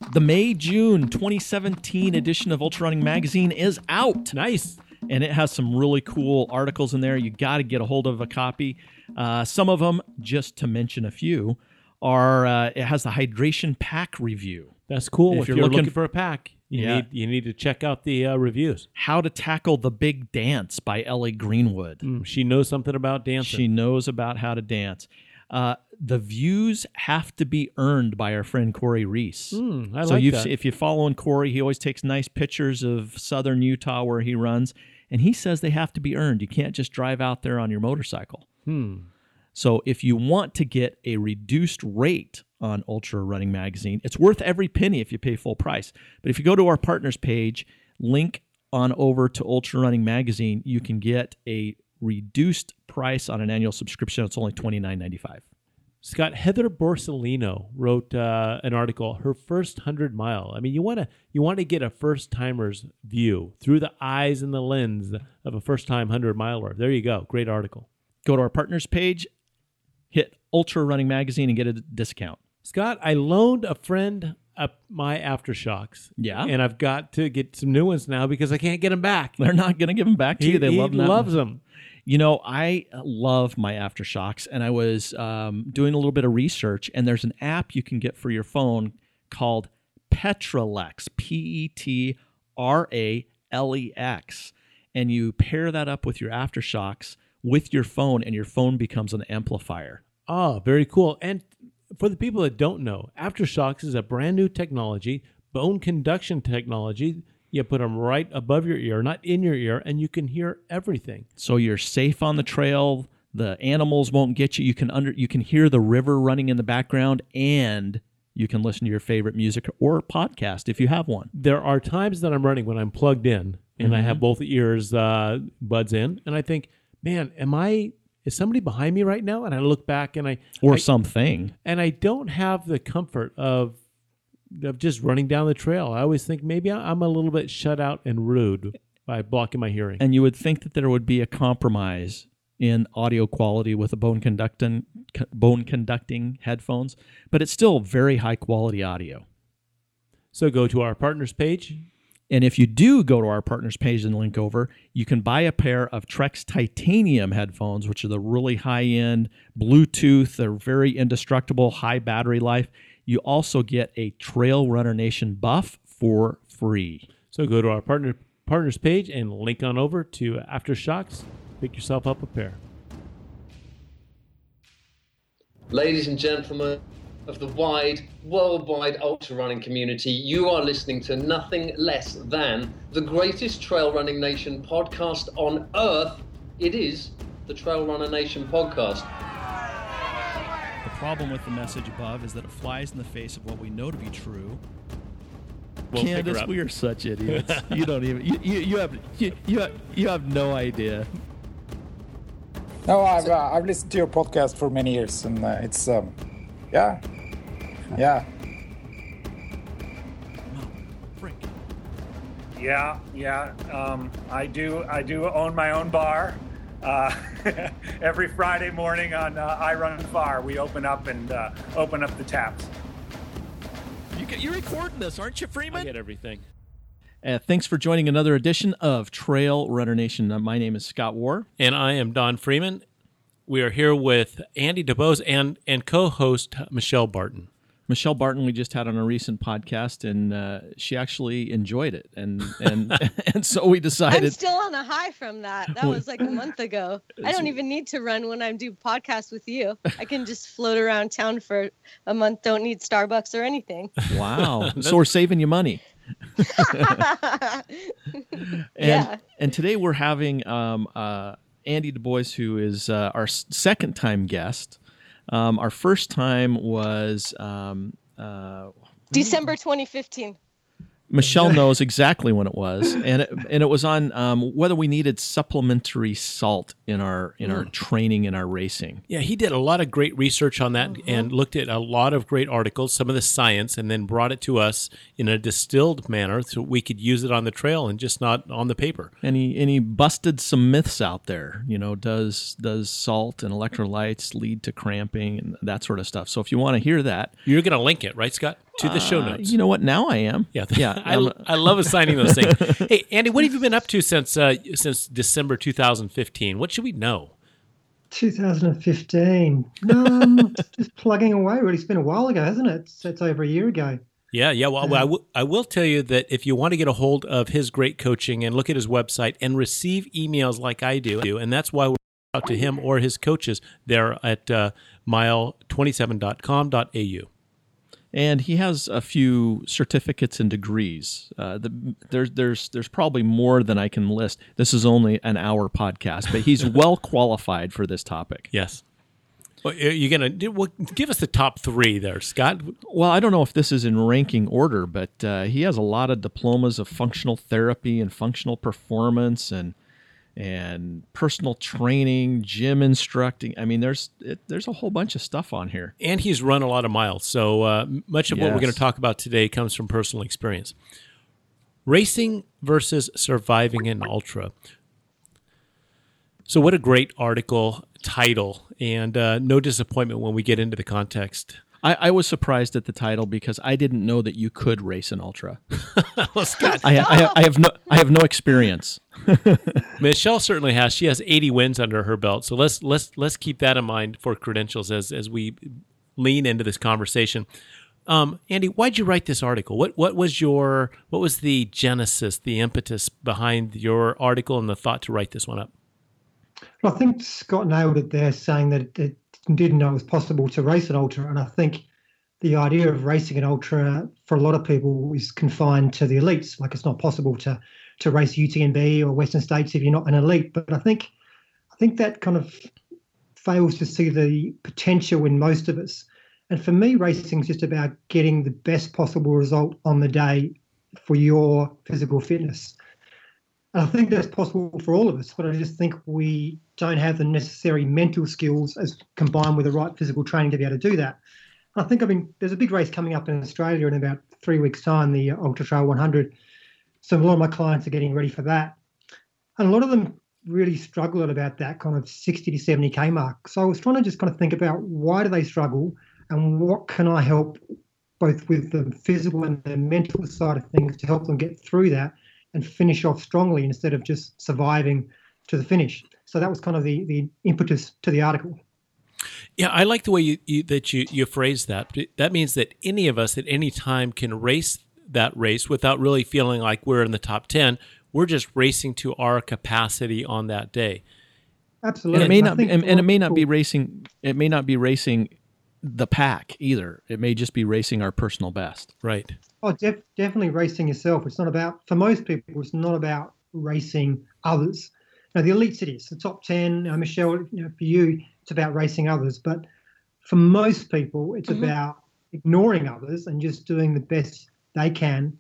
The May-June 2017 edition of Ultra Running Magazine is out. Nice. And it has some really cool articles in there. You got to get a hold of a copy. Some of them, just to mention a few, are it has the hydration pack review. That's cool. If If you're looking for a pack, you need to check out the reviews. How to Tackle the Big Dance by Ellie Greenwood. She knows something about dancing. She knows about how to dance. The views have to be earned by our friend Corey Reese. I like that. If you're following Corey, he always takes nice pictures of southern Utah where he runs, and he says they have to be earned. You can't just drive out there on your motorcycle. So if you want to get a reduced rate on Ultra Running Magazine, it's worth every penny if you pay full price. But if you go to our partners page, link on over to Ultra Running Magazine, you can get a reduced price on an annual subscription. It's only $29.95. Scott, Heather Borsellino wrote an article, her first 100 mile. I mean, you want to get a first timer's view through the eyes and the lens of a first time 100 miler. There you go. Great article. Go to our partners page, hit Ultra Running Magazine, and get a discount. Scott, I loaned a friend my Aftershocks. Yeah. And I've got to get some new ones now because I can't get them back. They're not going to give them back to you. They he love them. loves them. You know, I love my Aftershocks, and I was doing a little bit of research, and there's an app you can get for your phone called Petralex, Petralex, and you pair that up with your Aftershocks with your phone, and your phone becomes an amplifier. Oh, very cool. And for the people that don't know, Aftershocks is a brand new technology, bone conduction technology. You put them right above your ear, not in your ear, and you can hear everything. So you're safe on the trail. The animals won't get you. You can hear the river running in the background, and you can listen to your favorite music or podcast if you have one. There are times that I'm running when I'm plugged in and I have both ears buds in, and I think, man, is somebody behind me right now? And I look back and something. And I don't have the comfort of just running down the trail. I always think maybe I'm a little bit shut out and rude by blocking my hearing. And you would think that there would be a compromise in audio quality with the bone conducting headphones, but it's still very high quality audio. So go to our partners page. And if you do go to our partners page and link over, you can buy a pair of Trex Titanium headphones, which are the really high-end Bluetooth. They're very indestructible, high battery life. You also get a Trail Runner Nation buff for free. So go to our partners page and link on over to Aftershocks. Pick yourself up a pair. Ladies and gentlemen of the worldwide ultra running community, you are listening to nothing less than the greatest Trail Running Nation podcast on earth. It is the Trail Runner Nation podcast. The problem with the message above is that it flies in the face of what we know to be true. Candace, we are such idiots. You don't even you have no idea. No, I've listened to your podcast for many years, and it's yeah. Frank. Yeah. I do own my own bar. Every Friday morning on I Run Far, we open up the taps. You're recording this, aren't you, Freeman? I get everything. Thanks for joining another edition of Trail Runner Nation. My name is Scott Warr. And I am Don Freeman. We are here with Andy DuBose and co-host Michelle Barton. Michelle Barton, we just had on a recent podcast, and she actually enjoyed it, and so we decided. I'm still on a high from that. That was like a month ago. I don't even need to run when I do podcasts with you. I can just float around town for a month. Don't need Starbucks or anything. Wow! So we're saving you money. And today we're having Andy DuBose, who is our second time guest. Our first time was December 2015. Michelle knows exactly when it was, and it was on whether we needed supplementary salt in our training in our racing. Yeah, he did a lot of great research on that and looked at a lot of great articles, some of the science, and then brought it to us in a distilled manner so we could use it on the trail and just not on the paper. And he busted some myths out there. You know, does salt and electrolytes lead to cramping and that sort of stuff? So if you want to hear that, you're going to link it, right, Scott? to the show notes. You know what? Now I am. Yeah, Yeah. I love assigning those things. Hey, Andy, what have you been up to since December 2015? What should we know? 2015. Just plugging away. Really, it's been a while ago, hasn't it? It's over a year ago. Yeah. Well, I will tell you that if you want to get a hold of his great coaching and look at his website and receive emails like I do, and that's why we're out to him or his coaches there at mile27.com.au. And he has a few certificates and degrees. There's probably more than I can list. This is only an hour podcast, but he's well qualified for this topic. Yes. Well, you're gonna give us the top 3 there, Scott. Well, I don't know if this is in ranking order, but he has a lot of diplomas of functional therapy and functional performance and personal training, gym instructing. I mean, there's a whole bunch of stuff on here. And he's run a lot of miles. So much of what we're going to talk about today comes from personal experience. Racing versus surviving an ultra. So what a great article, title, and no disappointment when we get into the context. I was surprised at the title because I didn't know that you could race an ultra. Well, Scott, I have no experience. Michelle certainly has. She has 80 wins under her belt. So let's keep that in mind for credentials as we lean into this conversation. Andy, why'd you write this article? What was the genesis, the impetus behind your article and the thought to write this one up? Well, I think Scott nailed it there, saying that it didn't know it was possible to race an ultra, and I think the idea of racing an ultra for a lot of people is confined to the elites. Like, it's not possible to race UTMB or Western States if you're not an elite. But I think that kind of fails to see the potential in most of us. And for me, racing is just about getting the best possible result on the day for your physical fitness. And I think that's possible for all of us, but I just think we don't have the necessary mental skills as combined with the right physical training to be able to do that. I mean, there's a big race coming up in Australia in about 3 weeks' time, the Ultra Trail 100. So a lot of my clients are getting ready for that. And a lot of them really struggle at about that kind of 60 to 70K mark. So I was trying to just kind of think about why do they struggle and what can I help both with the physical and the mental side of things to help them get through that and finish off strongly instead of just surviving to the finish. So that was kind of the impetus to the article. Yeah, I like the way you phrase that. That means that any of us at any time can race that race without really feeling like we're in the top 10. We're just racing to our capacity on that day. Absolutely. And it may not be racing. It may not be racing the pack either. It may just be racing our personal best. Right. Oh, definitely racing yourself. It's not about, for most people, it's not about racing others. Now, the elites it is. The top 10, Michelle, for you, it's about racing others. But for most people, it's about ignoring others and just doing the best they can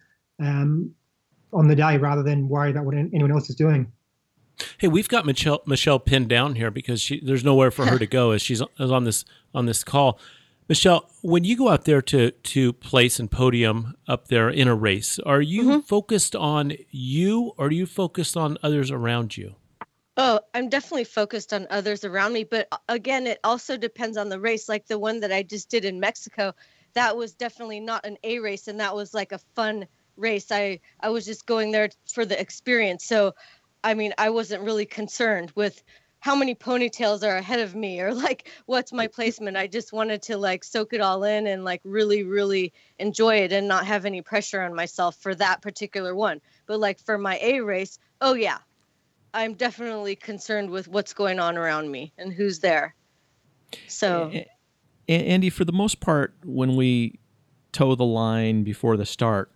on the day rather than worry about what anyone else is doing. Hey, we've got Michelle pinned down here because there's nowhere for her to go as she's on this call. Michelle, when you go out there to place and podium up there in a race, are you focused on you or are you focused on others around you? Oh, I'm definitely focused on others around me. But again, it also depends on the race. Like the one that I just did in Mexico, that was definitely not an A race. And that was like a fun race. I was just going there for the experience. So, I mean, I wasn't really concerned with how many ponytails are ahead of me or like what's my placement. I just wanted to like soak it all in and like really, really enjoy it and not have any pressure on myself for that particular one. But like for my A race, oh yeah, I'm definitely concerned with what's going on around me and who's there. So, Andy, for the most part, when we toe the line before the start,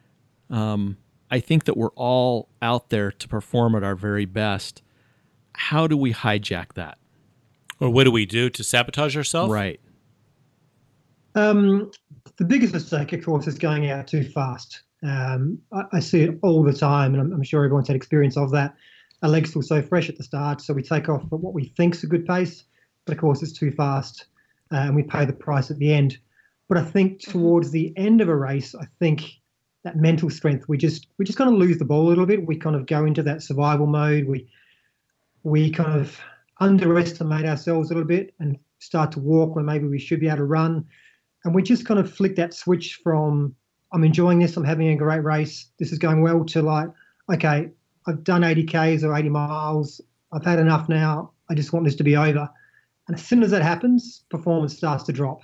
I think that we're all out there to perform at our very best. How do we hijack that? Or what do we do to sabotage ourselves? Right. The biggest mistake, of course, is going out too fast. I see it all the time, and I'm sure everyone's had experience of that. Our legs feel so fresh at the start, so we take off at what we think is a good pace, but of course it's too fast, and we pay the price at the end. But I think towards the end of a race, I think that mental strength, we just kind of lose the ball a little bit. We kind of go into that survival mode. We kind of underestimate ourselves a little bit and start to walk when maybe we should be able to run. And we just kind of flick that switch from, I'm enjoying this, I'm having a great race, this is going well, to like, okay, I've done 80 Ks or 80 miles, I've had enough now, I just want this to be over. And as soon as that happens, performance starts to drop.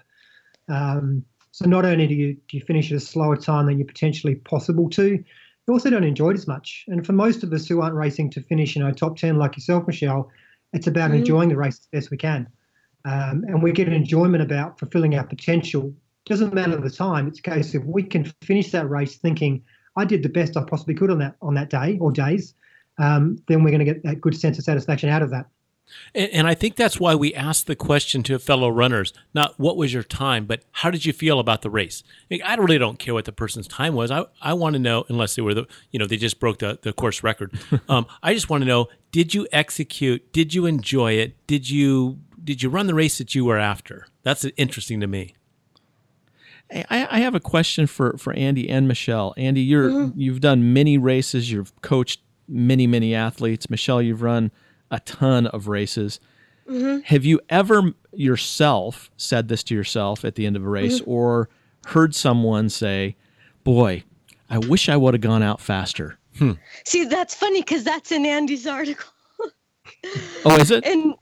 So not only do you finish at a slower time than you're potentially possible to, you also don't enjoy it as much. And for most of us who aren't racing to finish, top 10 like yourself, Michelle, it's about enjoying the race as best we can. And we get enjoyment about fulfilling our potential. Doesn't matter the time. It's a case of we can finish that race thinking, I did the best I possibly could on that day or days. Then we're going to get that good sense of satisfaction out of that. And I think that's why we asked the question to fellow runners, not what was your time, but how did you feel about the race? I really don't care what the person's time was. I want to know, unless they were they just broke the course record. I just want to know, did you execute? Did you enjoy it? Did you run the race that you were after? That's interesting to me. I have a question for Andy and Michelle. Andy, you've done many races. You've coached many athletes. Michelle, you've run a ton of races. Have you ever yourself said this to yourself at the end of a race, or heard someone say, boy, I wish I would have gone out faster? See, that's funny because that's in Andy's article. Oh, is it? And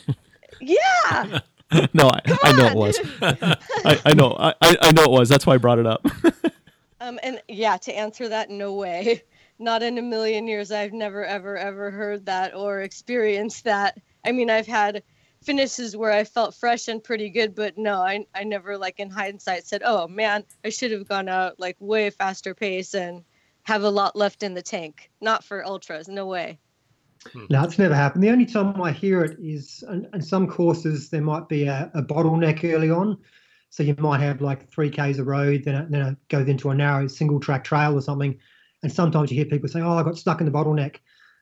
yeah. No, I know it was. I know it was. That's why I brought it up. And yeah, to answer that, no way. Not in a million years. I've never, ever heard that or experienced that. I mean, I've had finishes where I felt fresh and pretty good, but no, I never, like in hindsight, said, oh man, I should have gone out like way faster pace and have a lot left in the tank. Not for ultras, no way. No, it's never happened. The only time I hear it is in some courses there might be a bottleneck early on. So you might have like 3 Ks of road, then it goes into a narrow single track trail or something. And sometimes you hear people say, oh, I got stuck in the bottleneck.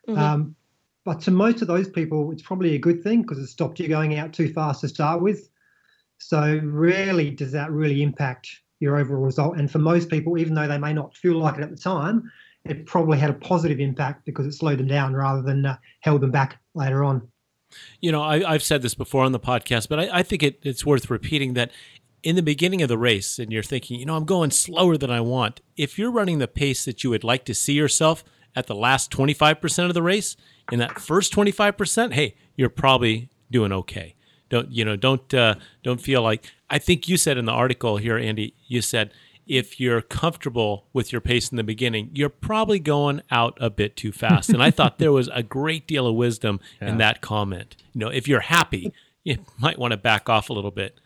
But to most of those people, it's probably a good thing because it stopped you going out too fast to start with. So rarely does that really impact your overall result. And for most people, even though they may not feel like it at the time, it probably had a positive impact because it slowed them down rather than held them back later on. I've said this before on the podcast, but I think it's worth repeating that in the beginning of the race and you're thinking, I'm going slower than I want. If you're running the pace that you would like to see yourself at the last 25% of the race, in that first 25%, hey, you're probably doing okay. Don't feel like, I think you said in the article here, Andy, you said, if you're comfortable with your pace in the beginning, you're probably going out a bit too fast. And I thought there was a great deal of wisdom in that comment. If you're happy, you might want to back off a little bit.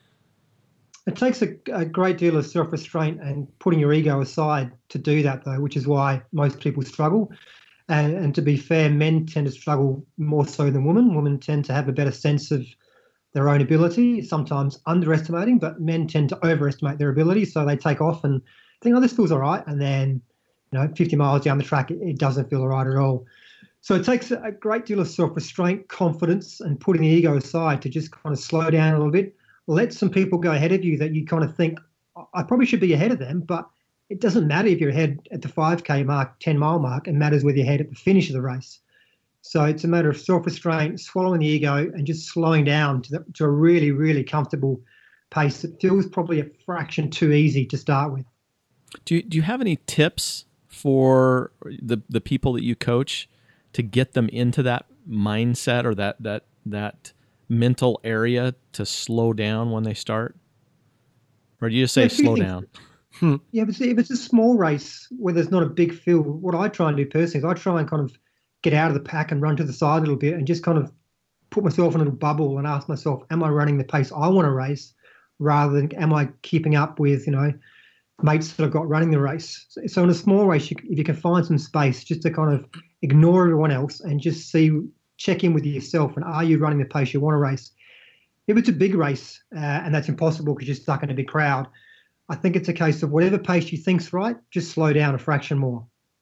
It takes a great deal of self-restraint and putting your ego aside to do that, though, which is why most people struggle. And to be fair, men tend to struggle more so than women. Women tend to have a better sense of their own ability, sometimes underestimating, but men tend to overestimate their ability. So they take off and think, oh, this feels all right. And then, 50 miles down the track, it doesn't feel all right at all. So it takes a great deal of self-restraint, confidence, and putting the ego aside to just kind of slow down a little bit. Let some people go ahead of you that you kind of think, I probably should be ahead of them, but it doesn't matter if you're ahead at the 5K mark, 10-mile mark. It matters whether you're ahead at the finish of the race. So it's a matter of self-restraint, swallowing the ego, and just slowing down to a really, really comfortable pace. It feels probably a fraction too easy to start with. Do you have any tips for the people that you coach to get them into that mindset or that mental area to slow down when they start? Or do you just say slow down? Yeah, but if it's a small race where there's not a big field, what I try and do personally is I try and kind of get out of the pack and run to the side a little bit and just kind of put myself in a little bubble and ask myself, am I running the pace I want to race rather than am I keeping up with, mates that I've got running the race? So in a small race, if you can find some space just to kind of ignore everyone else and just check in with yourself and are you running the pace you want to race? If it's a big race and that's impossible because you're stuck in a big crowd, I think it's a case of whatever pace you think's right, just slow down a fraction more.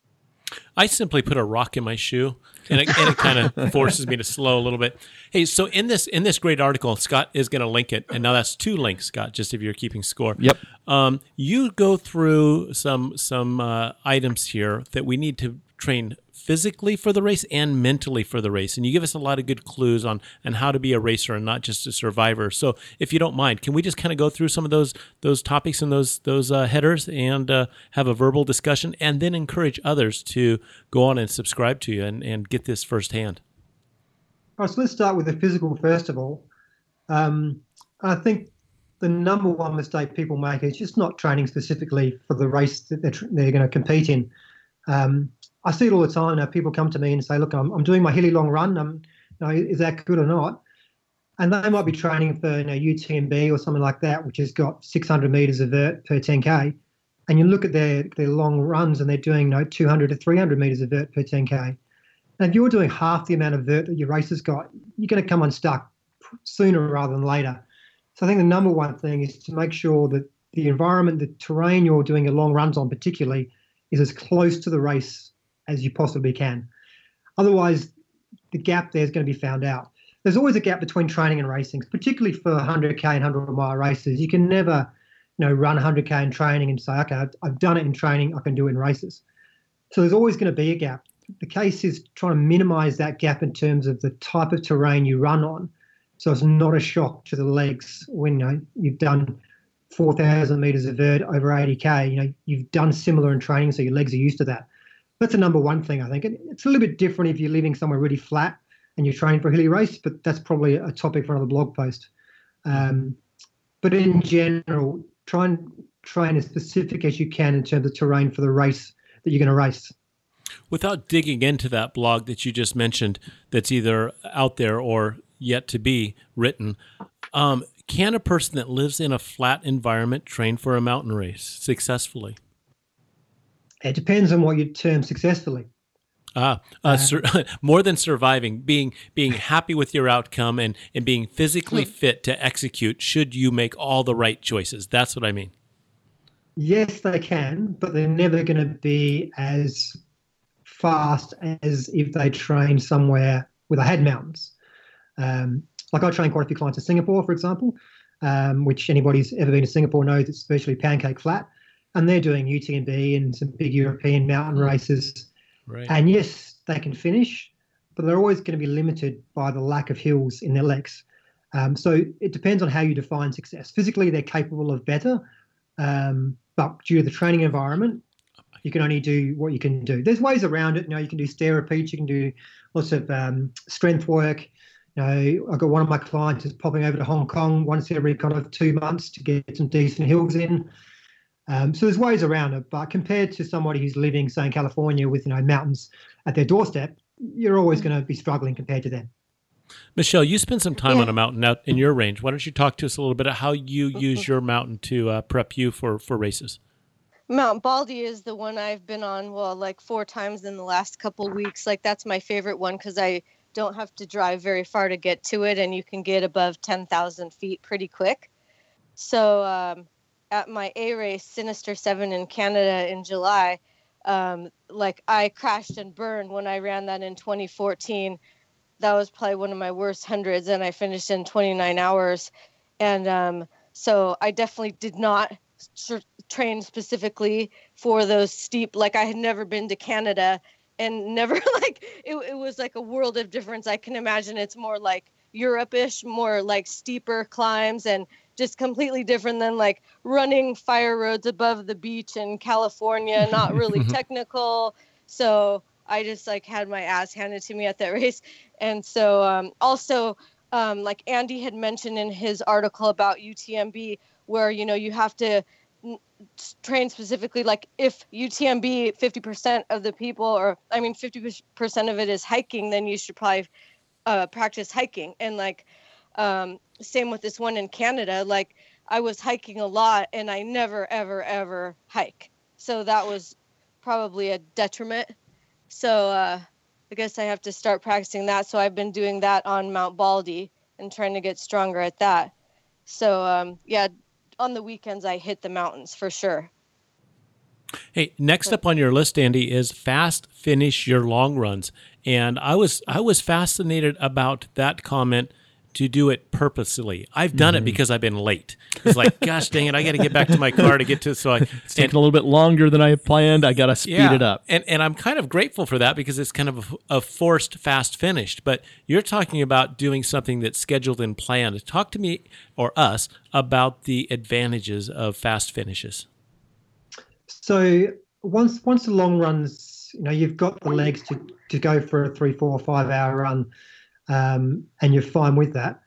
I simply put a rock in my shoe, and it kind of forces me to slow a little bit. Hey, so in this great article, Scott is going to link it, and now that's 2 links, Scott, just if you're keeping score. Yep. You go through some items here that we need to train physically for the race and mentally for the race. And you give us a lot of good clues on how to be a racer and not just a survivor. So if you don't mind, can we just kind of go through some of those topics and those headers and have a verbal discussion, and then encourage others to go on and subscribe to you and get this firsthand? All right, so let's start with the physical first of all. I think the number one mistake people make is just not training specifically for the race that they're going to compete in. I see it all the time now. People come to me and say, look, I'm doing my hilly long run. Is that good or not? And they might be training for UTMB or something like that, which has got 600 meters of vert per 10K. And you look at their long runs and they're doing 200 to 300 meters of vert per 10K. And if you're doing half the amount of vert that your race has got, you're going to come unstuck sooner rather than later. So I think the number one thing is to make sure that the environment, the terrain you're doing your long runs on particularly, is as close to the race as you possibly can. Otherwise, the gap there is going to be found out. There's always a gap between training and racing, particularly for 100K and 100-mile races. You can never run 100K in training and say, okay, I've done it in training, I can do it in races. So there's always going to be a gap. The case is trying to minimize that gap in terms of the type of terrain you run on, so it's not a shock to the legs when you've done 4,000 meters of vert over 80K. You've done similar in training, so your legs are used to that. That's the number one thing, I think. It's a little bit different if you're living somewhere really flat and you're training for a hilly race, but that's probably a topic for another blog post. But in general, try and train as specific as you can in terms of terrain for the race that you're going to race. Without digging into that blog that you just mentioned that's either out there or yet to be written, can a person that lives in a flat environment train for a mountain race successfully? It depends on what you term successfully. More than surviving, being happy with your outcome and being physically fit to execute should you make all the right choices. That's what I mean. Yes, they can, but they're never going to be as fast as if they train somewhere where they had mountains. Like I train quite a few clients in Singapore, for example, which anybody who's ever been to Singapore knows it's virtually pancake flat. And they're doing UTMB and some big European mountain races. Right. And yes, they can finish, but they're always going to be limited by the lack of hills in their legs. So it depends on how you define success. Physically, they're capable of better, but due to the training environment, you can only do what you can do. There's ways around it. You can do stair repeats. You can do lots of strength work. I've got one of my clients is popping over to Hong Kong once every kind of 2 months to get some decent hills in. So there's ways around it, but compared to somebody who's living, say, in California with mountains at their doorstep, you're always going to be struggling compared to them. Michelle, you spent some time on a mountain out in your range. Why don't you talk to us a little bit about how you use your mountain to prep you for races? Mount Baldy is the one I've been on, 4 times in the last couple weeks. That's my favorite one because I don't have to drive very far to get to it, and you can get above 10,000 feet pretty quick. So at my A race, Sinister 7 in Canada in July, I crashed and burned when I ran that in 2014. That was probably one of my worst hundreds, and I finished in 29 hours. And so I definitely did not train specifically for those steep, I had never been to Canada and never it was like a world of difference. I can imagine it's more like Europe-ish, more like steeper climbs and just completely different than running fire roads above the beach in California, not really technical. So I just had my ass handed to me at that race. And so also Andy had mentioned in his article about UTMB where, you have to train specifically, if UTMB 50% of the people 50% of it is hiking, then you should probably practice hiking. And same with this one in Canada, I was hiking a lot and I never, ever, ever hike. So that was probably a detriment. So I guess I have to start practicing that. So I've been doing that on Mount Baldy and trying to get stronger at that. So on the weekends I hit the mountains for sure. Hey, next up on your list, Andy, is fast finish your long runs. And I was fascinated about that comment to do it purposely. I've done it because I've been late. It's like, gosh dang it, I got to get back to my car to get to. So it's taking a little bit longer than I had planned. I got to speed it up. And I'm kind of grateful for that because it's kind of a forced fast finish. But you're talking about doing something that's scheduled and planned. Talk to me or us about the advantages of fast finishes. So once the long runs, you've got the legs to go for a 3, 4, 5 hour run, and you're fine with that.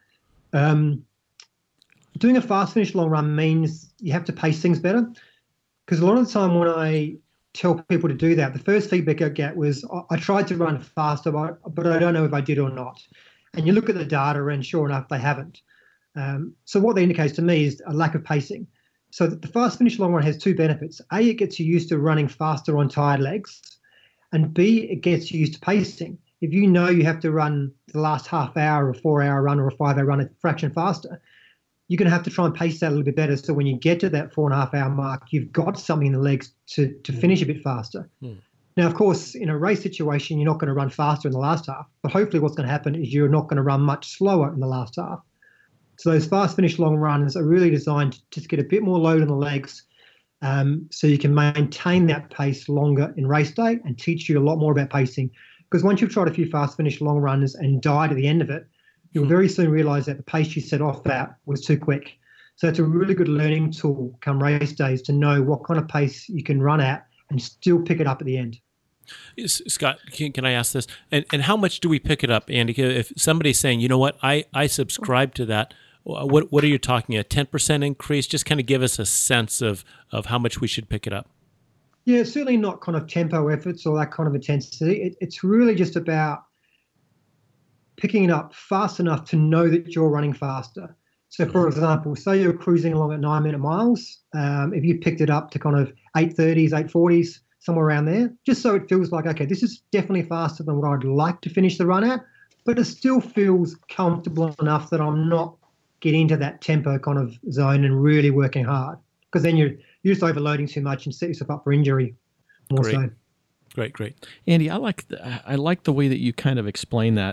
Doing a fast finish long run means you have to pace things better, because a lot of the time when I tell people to do that, the first feedback I get was, I tried to run faster, but I don't know if I did or not. And you look at the data and sure enough, they haven't. So what that indicates to me is a lack of pacing. So the fast finish long run has two benefits. A, it gets you used to running faster on tired legs. And B, it gets you used to pacing. If you know you have to run the last half hour or 4 hour run or a 5 hour run a fraction faster, you're going to have to try and pace that a little bit better. So when you get to that 4.5 hour mark, you've got something in the legs to finish a bit faster. Now, of course, in a race situation, you're not going to run faster in the last half. But hopefully what's going to happen is you're not going to run much slower in the last half. So those fast finish long runs are really designed to just get a bit more load on the legs, so you can maintain that pace longer in race day and teach you a lot more about pacing. Because once you've tried a few fast finish long runs and died at the end of it, you'll very soon realize that the pace you set off that was too quick. So it's a really good learning tool come race days to know what kind of pace you can run at and still pick it up at the end. Scott, can I ask this? And how much do we pick it up, Andy? If somebody's saying, you know what, I subscribe to that, what are you talking, a 10% increase? Just kind of give us a sense of how much we should pick it up. Yeah, certainly not kind of tempo efforts or that kind of intensity. It's really just about picking it up fast enough to know that you're running faster. So, for example, say you're cruising along at 9-minute miles. If you picked it up to kind of 8:30s, 8:40s, somewhere around there, just so it feels like, okay, this is definitely faster than what I'd like to finish the run at, but it still feels comfortable enough that I'm not getting into that tempo kind of zone and really working hard, because then you're just overloading too much and set yourself up for injury more so. Great. Andy, I like the way that you kind of explain that.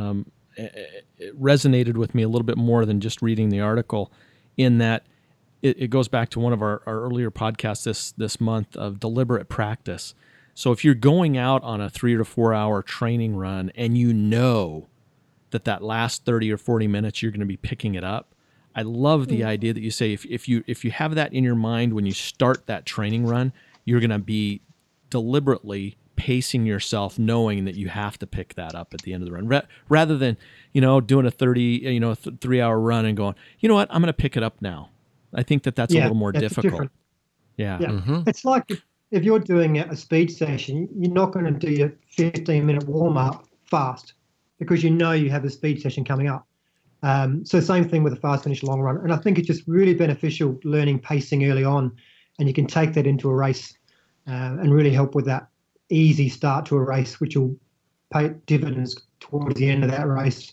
It resonated with me a little bit more than just reading the article, in that it goes back to one of our earlier podcasts this month of deliberate practice. So if you're going out on a 3 to 4 hour training run and you know that last 30 or 40 minutes you're going to be picking it up, I love the idea that you say if you have that in your mind when you start that training run, you're going to be deliberately pacing yourself, knowing that you have to pick that up at the end of the run, rather than doing a 3 hour run and going, you know what, I'm going to pick it up now. I think that's a little more difficult. Different. Yeah. It's like if you're doing a speed session, you're not going to do your 15-minute warm up fast, because you know you have a speed session coming up. So same thing with a fast finish long run. And I think it's just really beneficial learning pacing early on, and you can take that into a race and really help with that easy start to a race, which will pay dividends towards the end of that race.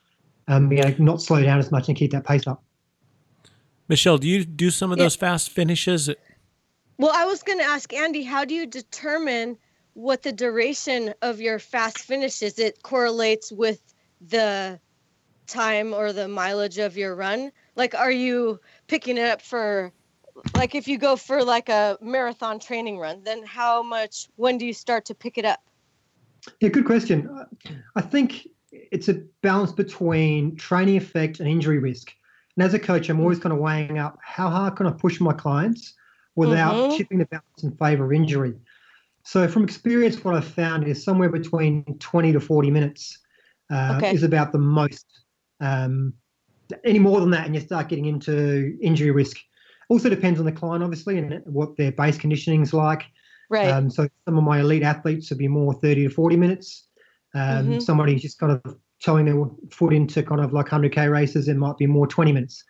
Not slow down as much and keep that pace up. Michelle, do you do some of those fast finishes? Well, I was going to ask Andy, how do you determine what the duration of your fast finish is? It correlates with the time or the mileage of your run. Like, are you picking it up for, like, if you go for like a marathon training run, then when do you start to pick it up? Yeah, good question. I think it's a balance between training effect and injury risk. And as a coach, I'm always kind of weighing up how hard can I push my clients without tipping the balance in favor of injury. So from experience, what I've found is somewhere between 20 to 40 minutes is about the most. Any more than that, and you start getting into injury risk. Also depends on the client, obviously, and what their base conditioning is like. Right. So some of my elite athletes would be more 30 to 40 minutes. Somebody who's just kind of towing their foot into kind of like 100K races, it might be more 20 minutes.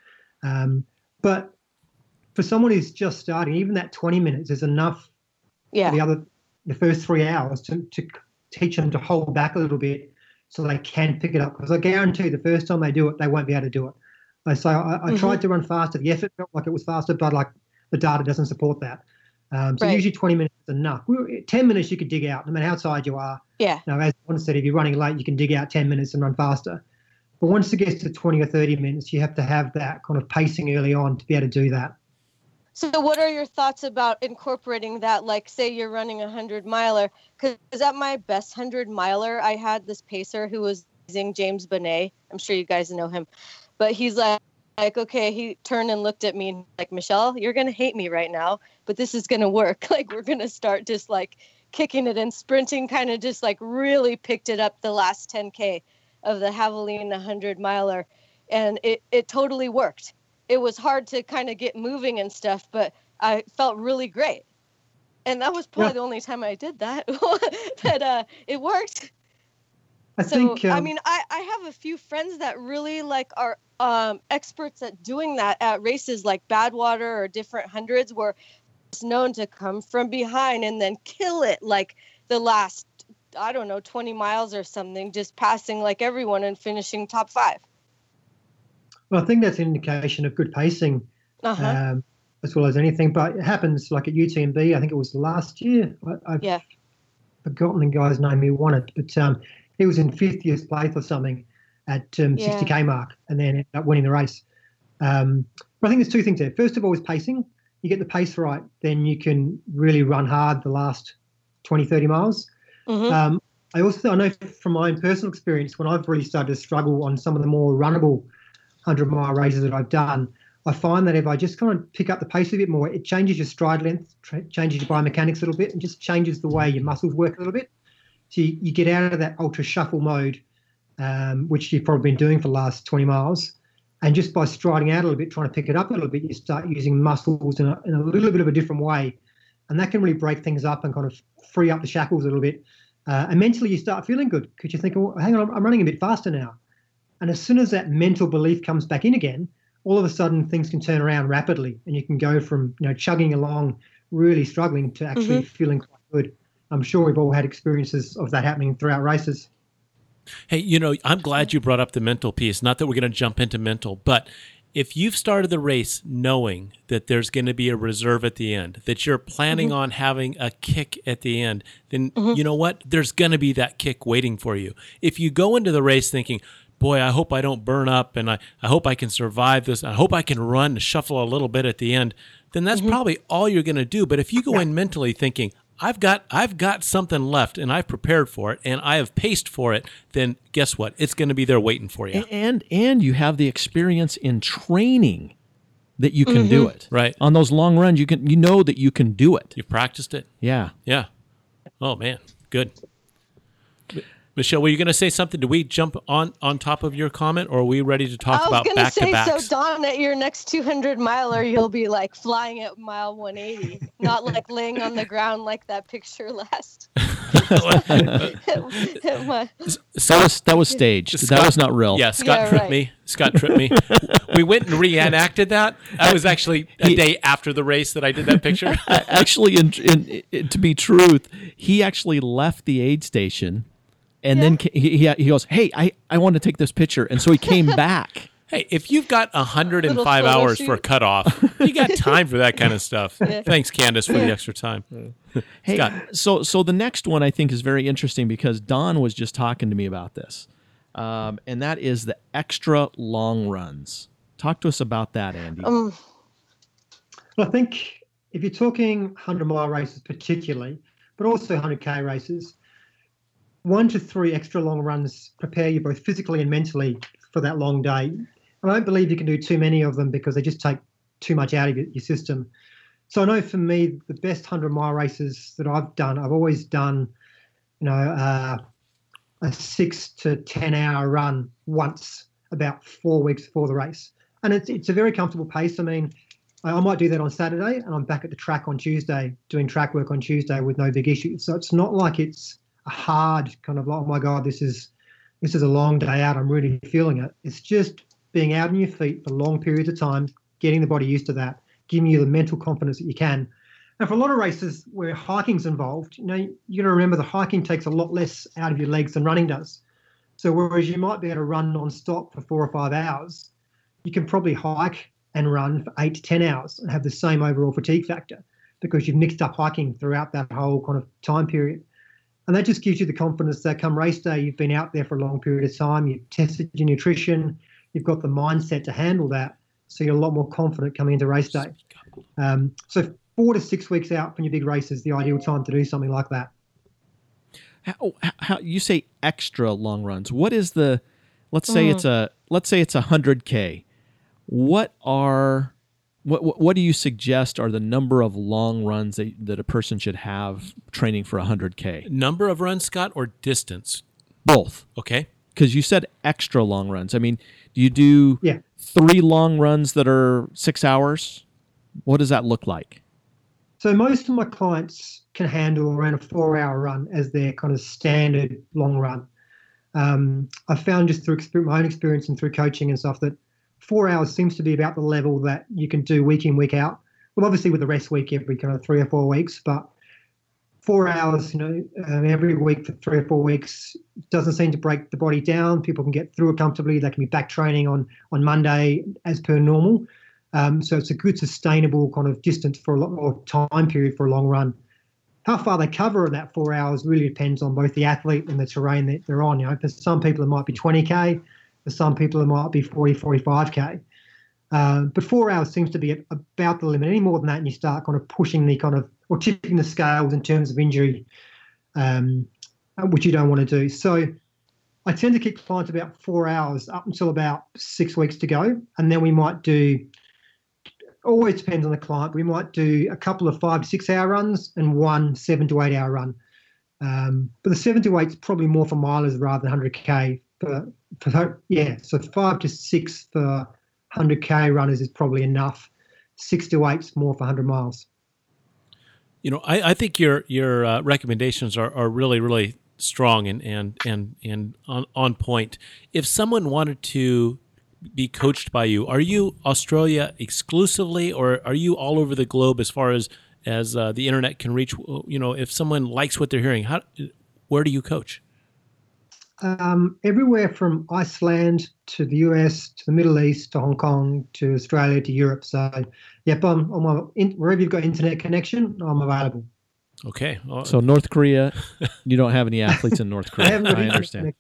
But for someone who's just starting, even that 20 minutes is enough for the first 3 hours to teach them to hold back a little bit so they can pick it up. Because I guarantee the first time they do it, they won't be able to do it. I tried to run faster. The effort felt like it was faster, but like the data doesn't support that. So usually 20 minutes is enough. 10 minutes you could dig out, no matter how tired you are. Yeah. Now, as one said, if you're running late, you can dig out 10 minutes and run faster. But once it gets to 20 or 30 minutes, you have to have that kind of pacing early on to be able to do that. So what are your thoughts about incorporating that? Like, say you're running a 100-miler, because at my best 100-miler, I had this pacer who was using James Bonnet. I'm sure you guys know him. But he's like, okay, he turned and looked at me and like, Michelle, you're going to hate me right now, but this is going to work. Like, we're going to start just like kicking it and sprinting, kind of just like really picked it up the last 10K of the Javelin 100-miler. And it totally worked. It was hard to kind of get moving and stuff, but I felt really great. And that was probably the only time I did that. But it worked. I mean, I have a few friends that really like are experts at doing that at races like Badwater or different hundreds, where it's known to come from behind and then kill it like the last, 20 miles or something, just passing like everyone and finishing top 5. Well, I think that's an indication of good pacing, as well as anything. But it happens like at UTMB. I think it was last year. I've forgotten the guy's name who won it, but he was in 50th place or something at 60K mark, and then ended up winning the race. But I think there's two things there. First of all is pacing. You get the pace right, then you can really run hard the last 20, 30 miles. Mm-hmm. I know from my own personal experience, when I've really started to struggle on some of the more runnable 100-mile races that I've done, I find that if I just kind of pick up the pace a bit more, it changes your stride length, changes your biomechanics a little bit, and just changes the way your muscles work a little bit. So you get out of that ultra shuffle mode, which you've probably been doing for the last 20 miles. And just by striding out a little bit, trying to pick it up a little bit, you start using muscles in a little bit of a different way. And that can really break things up and kind of free up the shackles a little bit. And mentally you start feeling good because you think, oh, hang on, I'm running a bit faster now. And as soon as that mental belief comes back in again, all of a sudden things can turn around rapidly, and you can go from chugging along, really struggling, to actually feeling quite good. I'm sure we've all had experiences of that happening throughout races. Hey, I'm glad you brought up the mental piece. Not that we're going to jump into mental, but if you've started the race knowing that there's going to be a reserve at the end, that you're planning on having a kick at the end, then you know what? There's going to be that kick waiting for you. If you go into the race thinking, boy, I hope I don't burn up, and I hope I can survive this, I hope I can run, shuffle a little bit at the end, then that's probably all you're going to do. But if you go in mentally thinking, I've got something left, and I've prepared for it, and I have paced for it, then guess what? It's going to be there waiting for you. And you have the experience in training that you can do it. Right. On those long runs, you know that you can do it. You've practiced it? Yeah. Yeah. Oh, man. Good. Michelle, were you going to say something? Do we jump on top of your comment, or are we ready to talk about back-to-backs? So, Don, at your next 200-miler, you'll be like flying at mile 180, not like laying on the ground like that picture last. That was staged. That was not real. Yeah, Scott tripped me. Scott tripped me. We went and reenacted that. That was actually a day after the race that I did that picture. Actually, to be truth, he actually left the aid station. And then he goes, hey, I want to take this picture. And so he came back. Hey, if you've got 105 hours for a cutoff, you got time for that kind of stuff. Thanks, Candace, for the extra time. Hey, Scott. So the next one I think is very interesting because Don was just talking to me about this. And that is the extra long runs. Talk to us about that, Andy. Well, I think if you're talking 100-mile races particularly, but also 100K races, 1 to 3 extra long runs prepare you both physically and mentally for that long day. I don't believe you can do too many of them because they just take too much out of your system. So I know for me, the best 100-mile races that I've done, I've always done, a 6 to 10 hour run once about 4 weeks before the race. And it's a very comfortable pace. I mean, I might do that on Saturday and I'm back at the track on Tuesday, doing track work on Tuesday with no big issues. So it's not like it's a hard kind of like, oh my God, this is a long day out, I'm really feeling it. It's just being out on your feet for long periods of time, getting the body used to that, giving you the mental confidence that you can. And for a lot of races where hiking's involved, you got to remember the hiking takes a lot less out of your legs than running does. So whereas you might be able to run non-stop for 4 or 5 hours, you can probably hike and run for 8 to 10 hours and have the same overall fatigue factor because you've mixed up hiking throughout that whole kind of time period. And that just gives you the confidence that come race day, you've been out there for a long period of time, you've tested your nutrition, you've got the mindset to handle that. So you're a lot more confident coming into race day. So 4 to 6 weeks out from your big race is the ideal time to do something like that. How you say extra long runs? What is the? Let's say it's a 100K. What do you suggest are the number of long runs that a person should have training for 100K? Number of runs, Scott, or distance? Both. Okay. Because you said extra long runs. I mean, do you do 3 long runs that are 6 hours? What does that look like? So most of my clients can handle around a 4-hour run as their kind of standard long run. I found just through my own experience and through coaching and stuff that 4 hours seems to be about the level that you can do week in, week out. Well, obviously with the rest week every kind of 3 or 4 weeks, but 4 hours, every week for 3 or 4 weeks doesn't seem to break the body down. People can get through it comfortably. They can be back training on Monday as per normal. So it's a good sustainable kind of distance for a lot more time period for a long run. How far they cover in that 4 hours really depends on both the athlete and the terrain that they're on. For some people it might be 20K, for some people it might be 40, 45K. But 4 hours seems to be about the limit. Any more than that and you start kind of pushing or tipping the scales in terms of injury, which you don't want to do. So I tend to keep clients about 4 hours up until about 6 weeks to go. And then we might do, always depends on the client, we might do a couple of 5 to 6 hour runs and one 7 to 8 hour run. But the 7 to 8 is probably more for milers rather than 100K. So 5 to 6 for 100K runners is probably enough. 6 to 8 is more for 100 miles. I think your recommendations are really, really strong and on point. If someone wanted to be coached by you, are you Australia exclusively, or are you all over the globe as far as the internet can reach? If someone likes what they're hearing, where do you coach? Everywhere from Iceland to the US to the Middle East to Hong Kong to Australia to Europe. So, yep, wherever you've got internet connection, I'm available. Okay. So North Korea, you don't have any athletes in North Korea. I understand.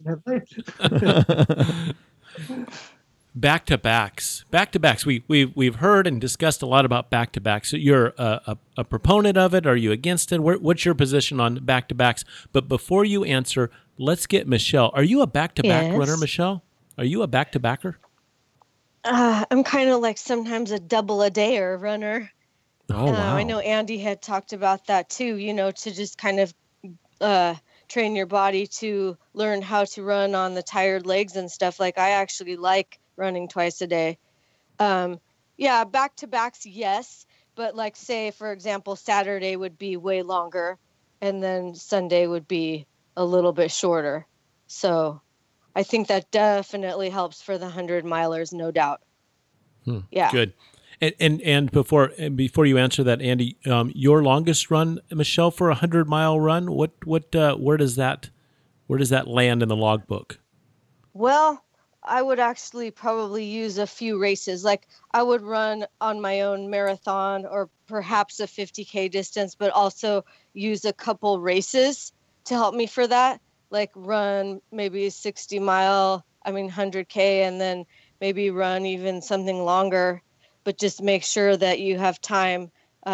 Back-to-backs. We've heard and discussed a lot about back-to-backs. So you're a proponent of it? Are you against it? What's your position on back-to-backs? But before you answer, let's get Michelle. Are you a back-to-back runner, Michelle? Are you a back-to-backer? I'm kind of like sometimes a double-a-dayer runner. Oh, wow. I know Andy had talked about that too, to just kind of train your body to learn how to run on the tired legs and stuff. Like I actually like running twice a day. Back-to-backs, yes. But like say, for example, Saturday would be way longer and then Sunday would be a little bit shorter. So I think that definitely helps for the 100 milers, no doubt. Yeah. Good. And before you answer that, Andy, your longest run, Michelle, for 100-mile run, where does that land in the logbook? Well, I would actually probably use a few races. Like I would run on my own marathon or perhaps a 50K distance, but also use a couple races to help me for that. Like run maybe a 100K, and then maybe run even something longer. But just make sure that you have time,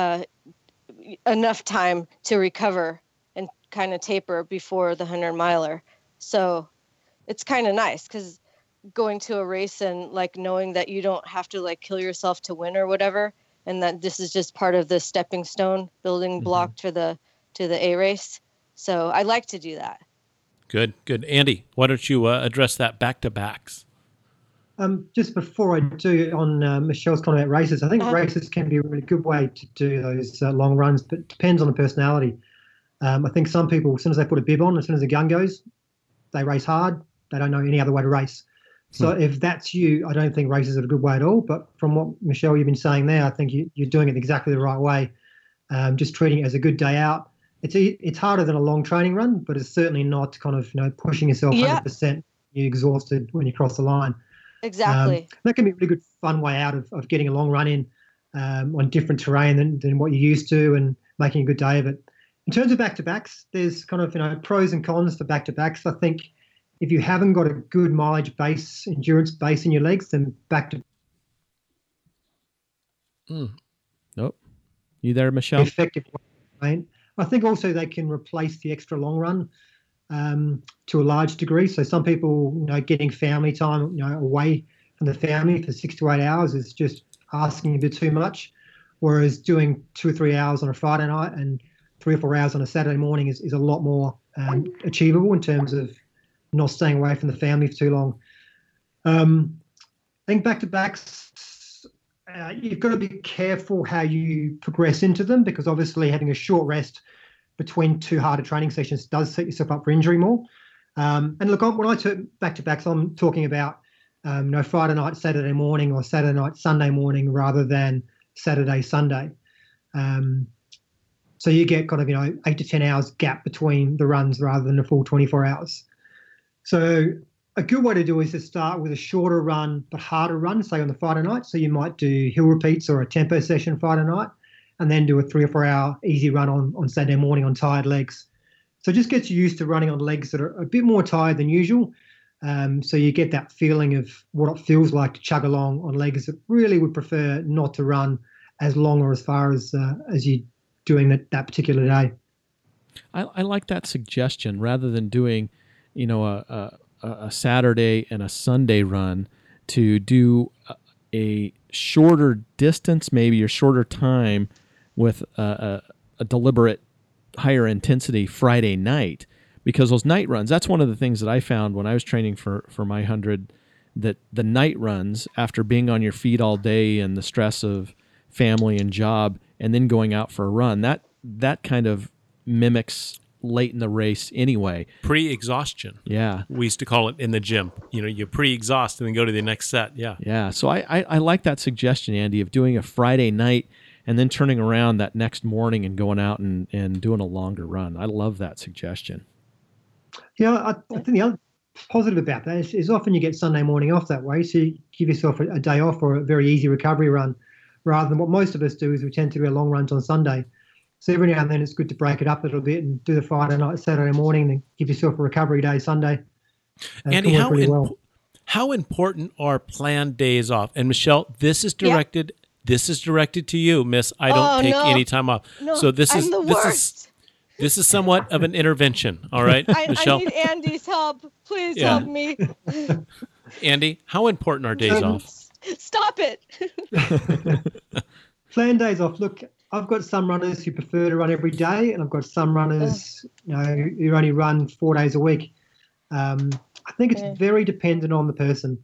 enough time to recover and kind of taper before the 100-miler. So it's kind of nice because going to a race and like knowing that you don't have to like kill yourself to win or whatever, and that this is just part of the stepping stone building block to the A race. So I like to do that. Good. Andy, why don't you address that back-to-backs? Just before I do on Michelle's comment about races, I think races can be a really good way to do those long runs, but it depends on the personality. I think some people, as soon as they put a bib on, as soon as the gun goes, they race hard. They don't know any other way to race. So if that's you, I don't think races are a good way at all. But from what, Michelle, you've been saying there, I think you're doing it exactly the right way. Just treating it as a good day out. It's harder than a long training run, but it's certainly not kind of pushing yourself 100%. You're exhausted when you cross the line. Exactly. That can be a really good fun way out of getting a long run in on different terrain than what you're used to and making a good day of it. In terms of back-to-backs, there's kind of pros and cons for back-to-backs. I think if you haven't got a good mileage base, endurance base in your legs, then back-to Nope. You there, Michelle? effective way. I think also they can replace the extra long run to a large degree. So some people, getting family time, away from the family for 6 to 8 hours is just asking a bit too much. Whereas doing 2 or 3 hours on a Friday night and 3 or 4 hours on a Saturday morning is a lot more achievable in terms of not staying away from the family for too long. I think back-to-backs, you've got to be careful how you progress into them, because obviously having a short rest between 2 harder training sessions does set yourself up for injury more. And look, when I took back-to-backs, I'm talking about Friday night, Saturday morning, or Saturday night, Sunday morning, rather than Saturday, Sunday. So you get kind of 8 to 10 hours gap between the runs rather than a full 24 hours. So a good way to do is to start with a shorter run but harder run, say on the Friday night. So you might do hill repeats or a tempo session Friday night, and then do a 3 or 4 hour easy run on Saturday morning on tired legs. So it just gets you used to running on legs that are a bit more tired than usual. So you get that feeling of what it feels like to chug along on legs that really would prefer not to run as long or as far as you're doing that particular day. I like that suggestion rather than doing, a Saturday and a Sunday run, to do a shorter distance, maybe a shorter time with a deliberate higher intensity Friday night. Because those night runs, that's one of the things that I found when I was training for my 100, that the night runs, after being on your feet all day and the stress of family and job, and then going out for a run, that kind of mimics late in the race anyway. Pre-exhaustion. Yeah. We used to call it in the gym. You pre-exhaust and then go to the next set. Yeah. Yeah. So I like that suggestion, Andy, of doing a Friday night and then turning around that next morning and going out and doing a longer run. I love that suggestion. Yeah, I think the other positive about that is often you get Sunday morning off that way, so you give yourself a day off or a very easy recovery run, rather than what most of us do is we tend to do our long runs on Sunday. So every now and then it's good to break it up a little bit and do the Friday night, Saturday morning, then give yourself a recovery day Sunday. Andy, how important are planned days off? And Michelle, this is directed to you, Miss. I don't take any time off. No, so this I'm is the worst. This is somewhat of an intervention, all right, Michelle? I need Andy's help. Please help me. Andy, how important are days off? Stop it. Planned days off. Look, I've got some runners who prefer to run every day, and I've got some runners who only run 4 days a week. I think it's very dependent on the person.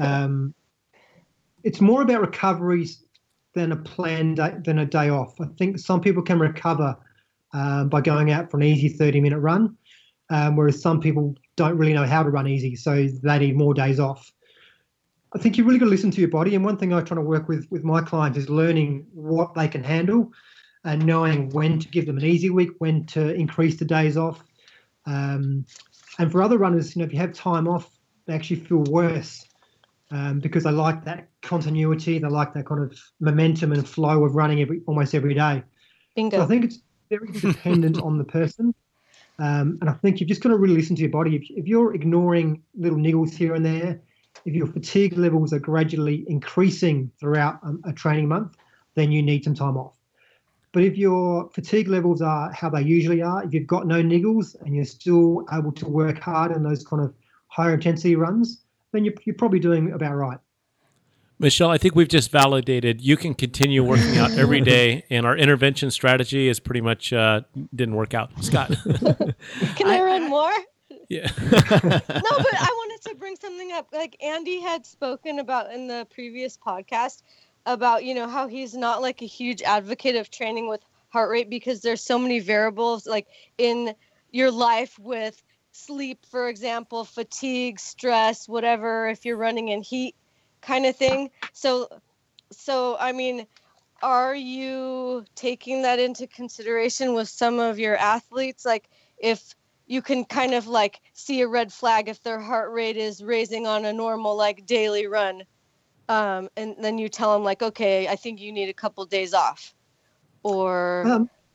It's more about recoveries than a planned day, than a day off. I think some people can recover by going out for an easy 30-minute run, whereas some people don't really know how to run easy, so they need more days off. I think you really got to listen to your body, and one thing I try to work with my clients is learning what they can handle and knowing when to give them an easy week, when to increase the days off. And for other runners, if you have time off, they actually feel worse because they like that continuity, they like that kind of momentum and flow of running almost every day. Bingo. So I think it's very dependent on the person. And I think you've just got to really listen to your body. If you're ignoring little niggles here and there, if your fatigue levels are gradually increasing throughout a training month, then you need some time off. But if your fatigue levels are how they usually are, if you've got no niggles and you're still able to work hard in those kind of higher intensity runs, then you're probably doing about right. Michelle, I think we've just validated you can continue working out every day, and our intervention strategy is pretty much didn't work out. Scott. Can I run more? Yeah. No, but I wanted to bring something up. Like Andy had spoken about in the previous podcast about, how he's not like a huge advocate of training with heart rate because there's so many variables like in your life with sleep, for example, fatigue, stress, whatever, if you're running in heat kind of thing. So I mean, are you taking that into consideration with some of your athletes? Like if you can kind of like see a red flag if their heart rate is raising on a normal like daily run, and then you tell them like, okay, I think you need a couple days off, or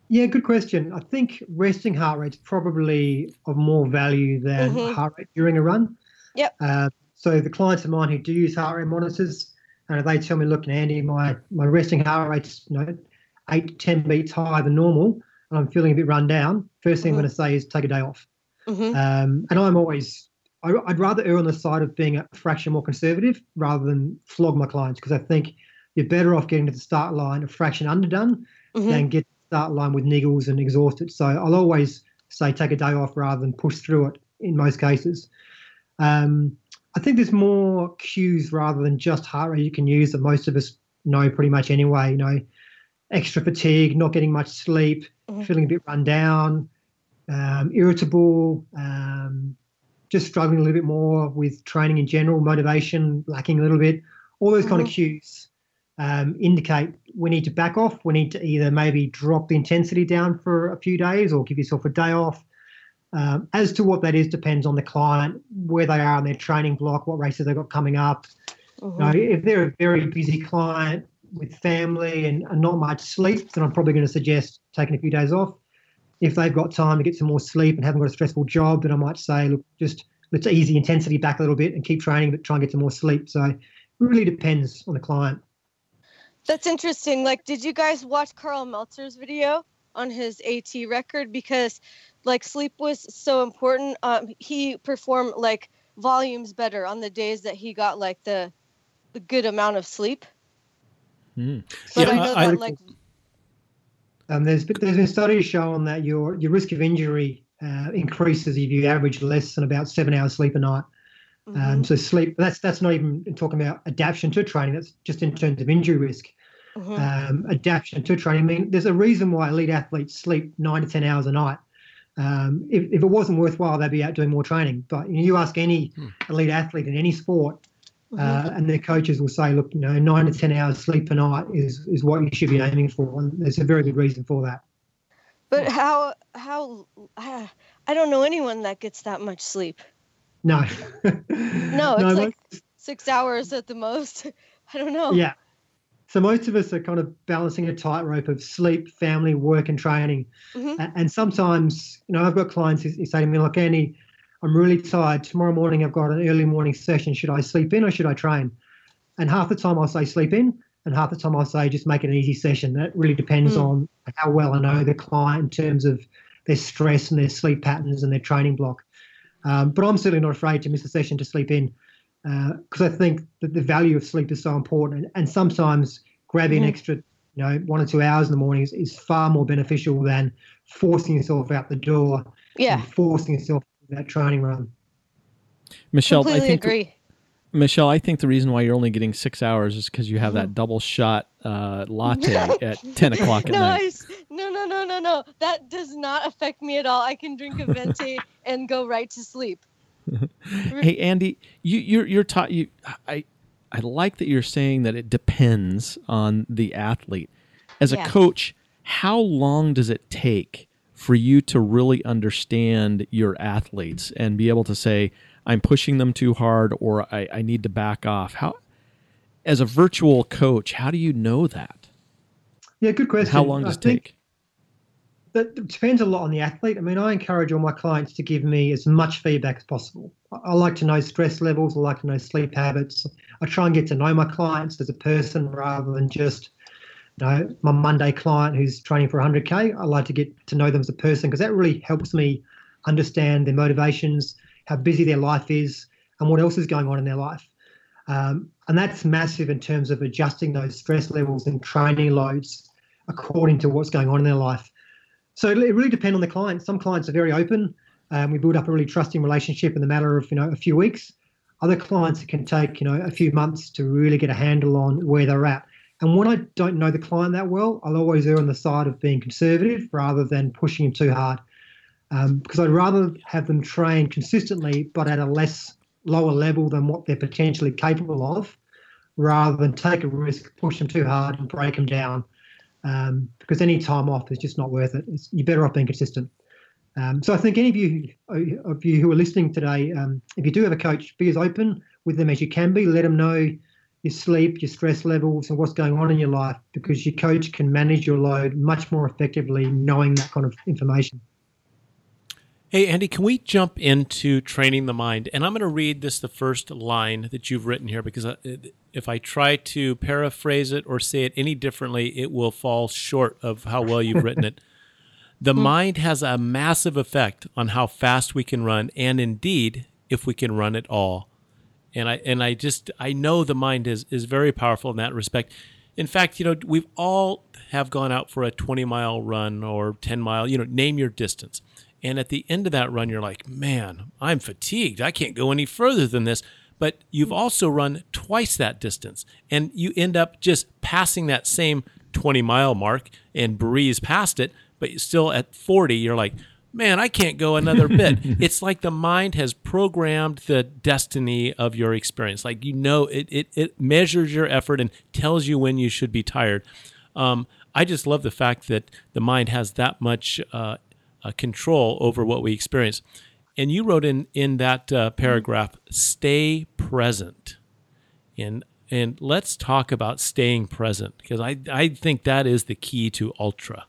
Yeah, good question. I think resting heart rate's probably of more value than heart rate during a run. Yep. So the clients of mine who do use heart rate monitors, they tell me, look, Andy, my resting heart rate's 8 to 10 beats higher than normal, and I'm feeling a bit run down. First thing I'm going to say is take a day off. And I'd rather err on the side of being a fraction more conservative rather than flog my clients, because I think you're better off getting to the start line a fraction underdone than get to the start line with niggles and exhausted. So I'll always say take a day off rather than push through it in most cases. I think there's more cues rather than just heart rate you can use that most of us know pretty much anyway. Extra fatigue, not getting much sleep, feeling a bit run down, irritable, just struggling a little bit more with training in general, motivation lacking a little bit. All those kind of cues indicate we need to back off. We need to either maybe drop the intensity down for a few days or give yourself a day off. As to what that is depends on the client, where they are in their training block, what races they've got coming up. If they're a very busy client with family and not much sleep, then I'm probably going to suggest taking a few days off. If they've got time to get some more sleep and haven't got a stressful job, then I might say, look, just let's ease the intensity back a little bit and keep training, but try and get some more sleep. So it really depends on the client. That's interesting. Like, did you guys watch Carl Meltzer's video on his AT record? Because sleep was so important. He performed volumes better on the days that he got the good amount of sleep. But I know that there's been studies showing that your risk of injury increases if you average less than about 7 hours sleep a night. So sleep, that's not even talking about adaptation to training. That's just in terms of injury risk. Adaptation to training. I mean, there's a reason why elite athletes sleep 9 to 10 hours a night. If it wasn't worthwhile, they'd be out doing more training. But you ask any elite athlete in any sport, and their coaches will say, look, 9 to 10 hours sleep a night is what you should be aiming for. And there's a very good reason for that. But how I don't know anyone that gets that much sleep. No. No, it's 6 hours at the most. I don't know. Yeah. So most of us are kind of balancing a tightrope of sleep, family, work, and training. And sometimes, I've got clients who say to me, look, Andy, I'm really tired. Tomorrow morning I've got an early morning session. Should I sleep in or should I train? And half the time I'll say sleep in, and half the time I'll say just make it an easy session. That really depends on how well I know the client in terms of their stress and their sleep patterns and their training block. But I'm certainly not afraid to miss a session to sleep in, because I think that the value of sleep is so important. And sometimes grabbing an extra 1 or 2 hours in the morning is far more beneficial than forcing yourself out the door and forcing yourself that training run. Michelle, completely agree. Michelle, I think the reason why you're only getting 6 hours is because you have that double shot latte at 10 o'clock at night. No. That does not affect me at all. I can drink a venti and go right to sleep. Hey, Andy, you're taught. I like that you're saying that it depends on the athlete. As a coach, how long does it take for you to really understand your athletes and be able to say, I'm pushing them too hard or I need to back off? How, as a virtual coach, how do you know that? Yeah, good question. How long does it take? That depends a lot on the athlete. I mean, I encourage all my clients to give me as much feedback as possible. I like to know stress levels. I like to know sleep habits. I try and get to know my clients as a person rather than just my Monday client who's training for 100K. I like to get to know them as a person because that really helps me understand their motivations, how busy their life is, and what else is going on in their life. And that's massive in terms of adjusting those stress levels and training loads according to what's going on in their life. So it really depends on the client. Some clients are very open. We build up a really trusting relationship in the matter of a few weeks. Other clients, it can take a few months to really get a handle on where they're at. And when I don't know the client that well, I'll always err on the side of being conservative rather than pushing them too hard. Because I'd rather have them train consistently but at a lower level than what they're potentially capable of, rather than take a risk, push them too hard and break them down. Because any time off is just not worth it. You're better off being consistent. So I think any of you who are listening today, if you do have a coach, be as open with them as you can be. Let them know your sleep, your stress levels, and what's going on in your life, because your coach can manage your load much more effectively knowing that kind of information. Hey, Andy, can we jump into training the mind? And I'm going to read the first line that you've written here, because if I try to paraphrase it or say it any differently, it will fall short of how well you've written it. The mind has a massive effect on how fast we can run, and indeed, if we can run at all. And I know the mind is very powerful in that respect. In fact, we've all have gone out for a 20-mile run or 10-mile, name your distance. And at the end of that run, you're like, man, I'm fatigued. I can't go any further than this. But you've also run twice that distance, and you end up just passing that same 20-mile mark and breeze past it, but still at 40, you're like, man, I can't go another bit. It's like the mind has programmed the destiny of your experience. Like, it measures your effort and tells you when you should be tired. I just love the fact that the mind has that much control over what we experience. And you wrote in that paragraph, stay present. And let's talk about staying present, because I think that is the key to ultra.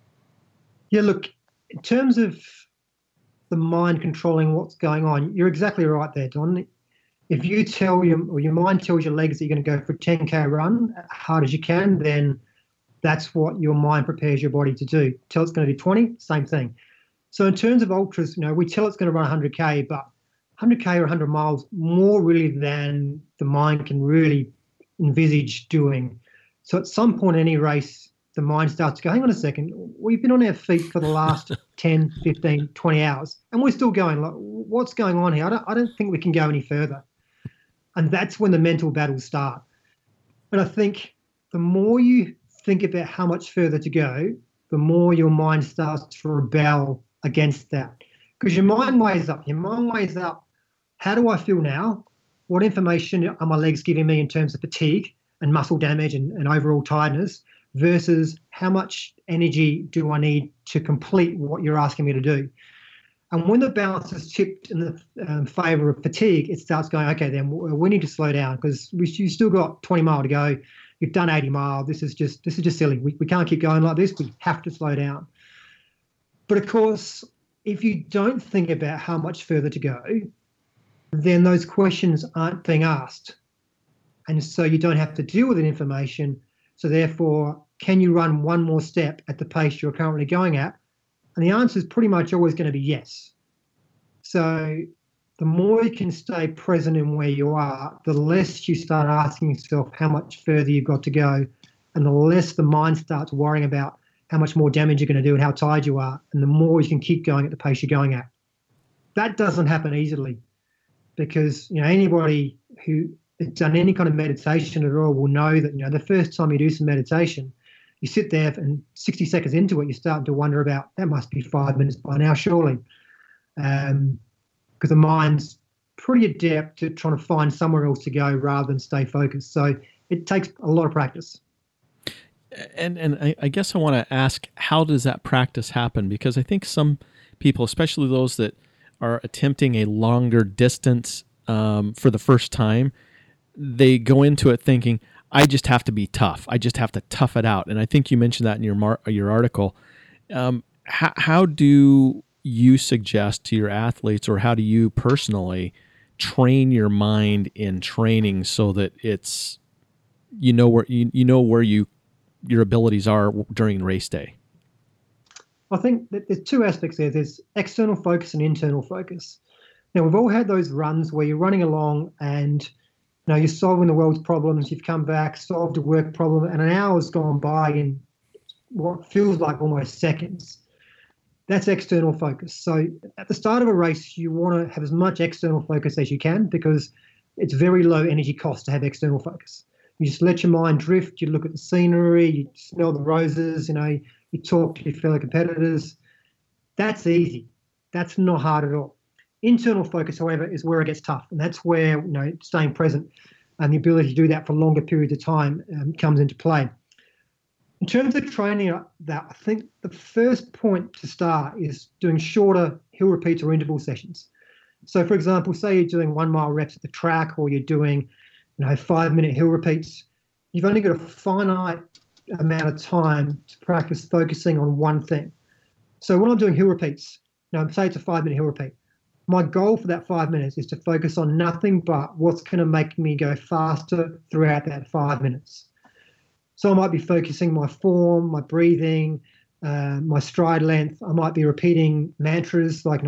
Yeah, look, in terms of the mind controlling what's going on, you're exactly right there, Don. If you tell your mind tells your legs that you're going to go for a 10K run as hard as you can, then that's what your mind prepares your body to do. Tell it's going to do 20, same thing. So in terms of ultras, we tell it's going to run 100K, but 100K or 100 miles more really than the mind can really envisage doing. So at some point in any race, the mind starts to go, hang on a second, we've been on our feet for the last 10, 15, 20 hours, and we're still going. Like, what's going on here? I don't think we can go any further. And that's when the mental battles start. And I think the more you think about how much further to go, the more your mind starts to rebel against that. Because your mind weighs up. How do I feel now? What information are my legs giving me in terms of fatigue and muscle damage and overall tiredness, versus how much energy do I need to complete what you're asking me to do? And when the balance is tipped in the favour of fatigue, it starts going, okay, then we need to slow down, because you've still got 20 mile to go. You've done 80 mile. This is just silly. We can't keep going like this. We have to slow down. But of course, if you don't think about how much further to go, then those questions aren't being asked. And so you don't have to deal with that information. So therefore, can you run one more step at the pace you're currently going at? And the answer is pretty much always going to be yes. So the more you can stay present in where you are, the less you start asking yourself how much further you've got to go, and the less the mind starts worrying about how much more damage you're going to do and how tired you are, and the more you can keep going at the pace you're going at. That doesn't happen easily, because anybody who has done any kind of meditation at all will know that the first time you do some meditation, you sit there and 60 seconds into it, you're starting to wonder about, that must be 5 minutes by now, surely. Because the mind's pretty adept at trying to find somewhere else to go rather than stay focused. So it takes a lot of practice. And I guess I want to ask, how does that practice happen? Because I think some people, especially those that are attempting a longer distance for the first time, they go into it thinking, I just have to be tough. I just have to tough it out. And I think you mentioned that in your article. How do you suggest to your athletes, or how do you personally train your mind in training so that it's where your abilities are during race day? I think that there's two aspects there. There's external focus and internal focus. Now, we've all had those runs where you're running along and you're solving the world's problems. You've come back, solved a work problem, and an hour's gone by in what feels like almost seconds. That's external focus. So at the start of a race, you want to have as much external focus as you can, because it's very low energy cost to have external focus. You just let your mind drift. You look at the scenery, you smell the roses, you talk to your fellow competitors. That's easy. That's not hard at all. Internal focus, however, is where it gets tough. And that's where, staying present and the ability to do that for longer periods of time comes into play. In terms of training that, I think the first point to start is doing shorter hill repeats or interval sessions. So, for example, say you're doing 1 mile reps at the track, or you're doing 5-minute hill repeats. You've only got a finite amount of time to practice focusing on one thing. So when I'm doing hill repeats, say it's a 5-minute hill repeat, my goal for that 5 minutes is to focus on nothing but what's going to make me go faster throughout that 5 minutes. So I might be focusing my form, my breathing, my stride length. I might be repeating mantras like,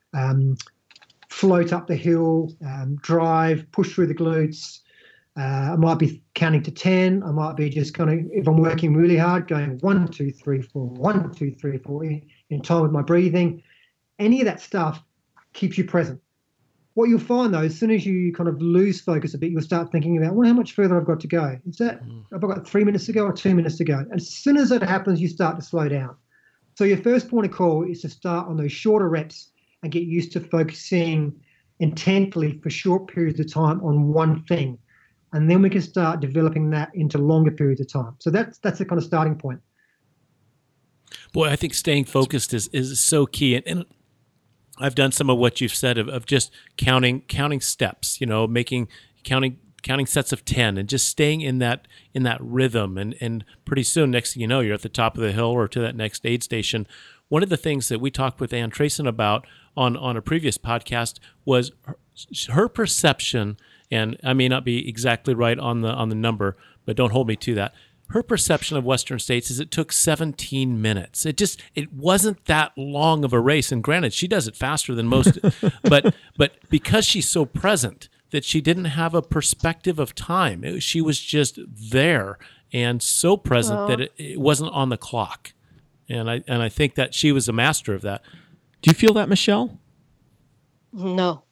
float up the hill, drive, push through the glutes. I might be counting to 10. I might be just if I'm working really hard, going 1, 2, 3, 4, 1, 2, 3, 4 in time with my breathing. Any of that stuff keeps you present. What you'll find, though, as soon as you kind of lose focus a bit, you'll start thinking about, how much further I've got to go. Have I got 3 minutes to go or 2 minutes to go? And as soon as that happens, you start to slow down. So your first point of call is to start on those shorter reps and get used to focusing intently for short periods of time on one thing. And then we can start developing that into longer periods of time. So that's the kind of starting point. Boy, I think staying focused is so key. And I've done some of what you've said of just counting steps, counting sets of 10 and just staying in that rhythm. And pretty soon, next thing you know, you're at the top of the hill or to that next aid station. One of the things that we talked with Ann Trayson about on a previous podcast was her perception, and I may not be exactly right on the number, but don't hold me to that. Her perception of Western States is it took 17 minutes. It wasn't that long of a race. And granted, she does it faster than most, but because she's so present that she didn't have a perspective of time. She was just there and so present that it wasn't on the clock. And I think that she was a master of that. Do you feel that, Michelle? No.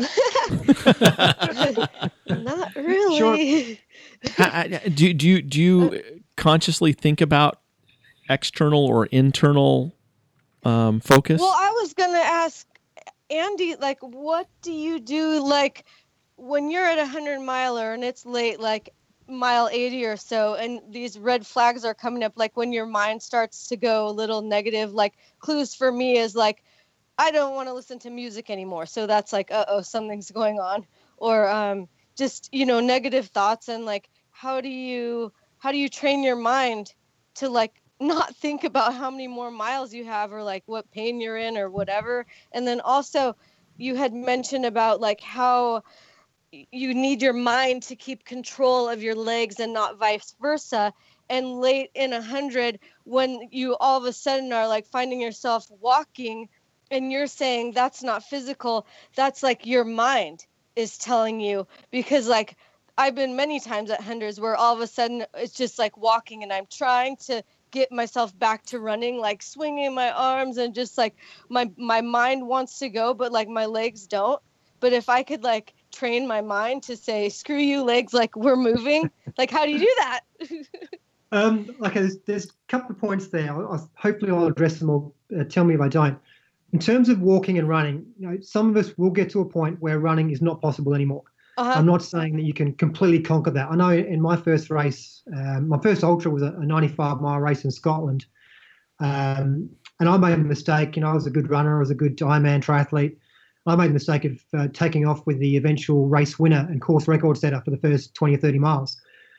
Not really. Sure. Do you consciously think about external or internal focus? Well, I was gonna ask Andy, what do you do, when you're at 100-miler and it's late, mile 80 or so, and these red flags are coming up, when your mind starts to go a little negative? Clues for me is I don't want to listen to music anymore. So that's something's going on. Or just, negative thoughts. And how do you train your mind to not think about how many more miles you have or what pain you're in or whatever. And then also you had mentioned about how you need your mind to keep control of your legs and not vice versa. And late in 100, when you all of a sudden are finding yourself walking, and you're saying that's not physical, that's your mind is telling you, because I've been many times at hundreds where all of a sudden it's just walking and I'm trying to get myself back to running, swinging my arms and just my mind wants to go, but my legs don't. But if I could train my mind to say, screw you legs, we're moving, how do you do that? There's a couple of points there. Hopefully I'll address them, or tell me if I don't. In terms of walking and running, some of us will get to a point where running is not possible anymore. Uh-huh. I'm not saying that you can completely conquer that. I know in my first race, my first ultra was a 95-mile race in Scotland. And I made a mistake. I was a good runner. I was a good Ironman triathlete. I made the mistake of taking off with the eventual race winner and course record setter for the first 20 or 30 miles.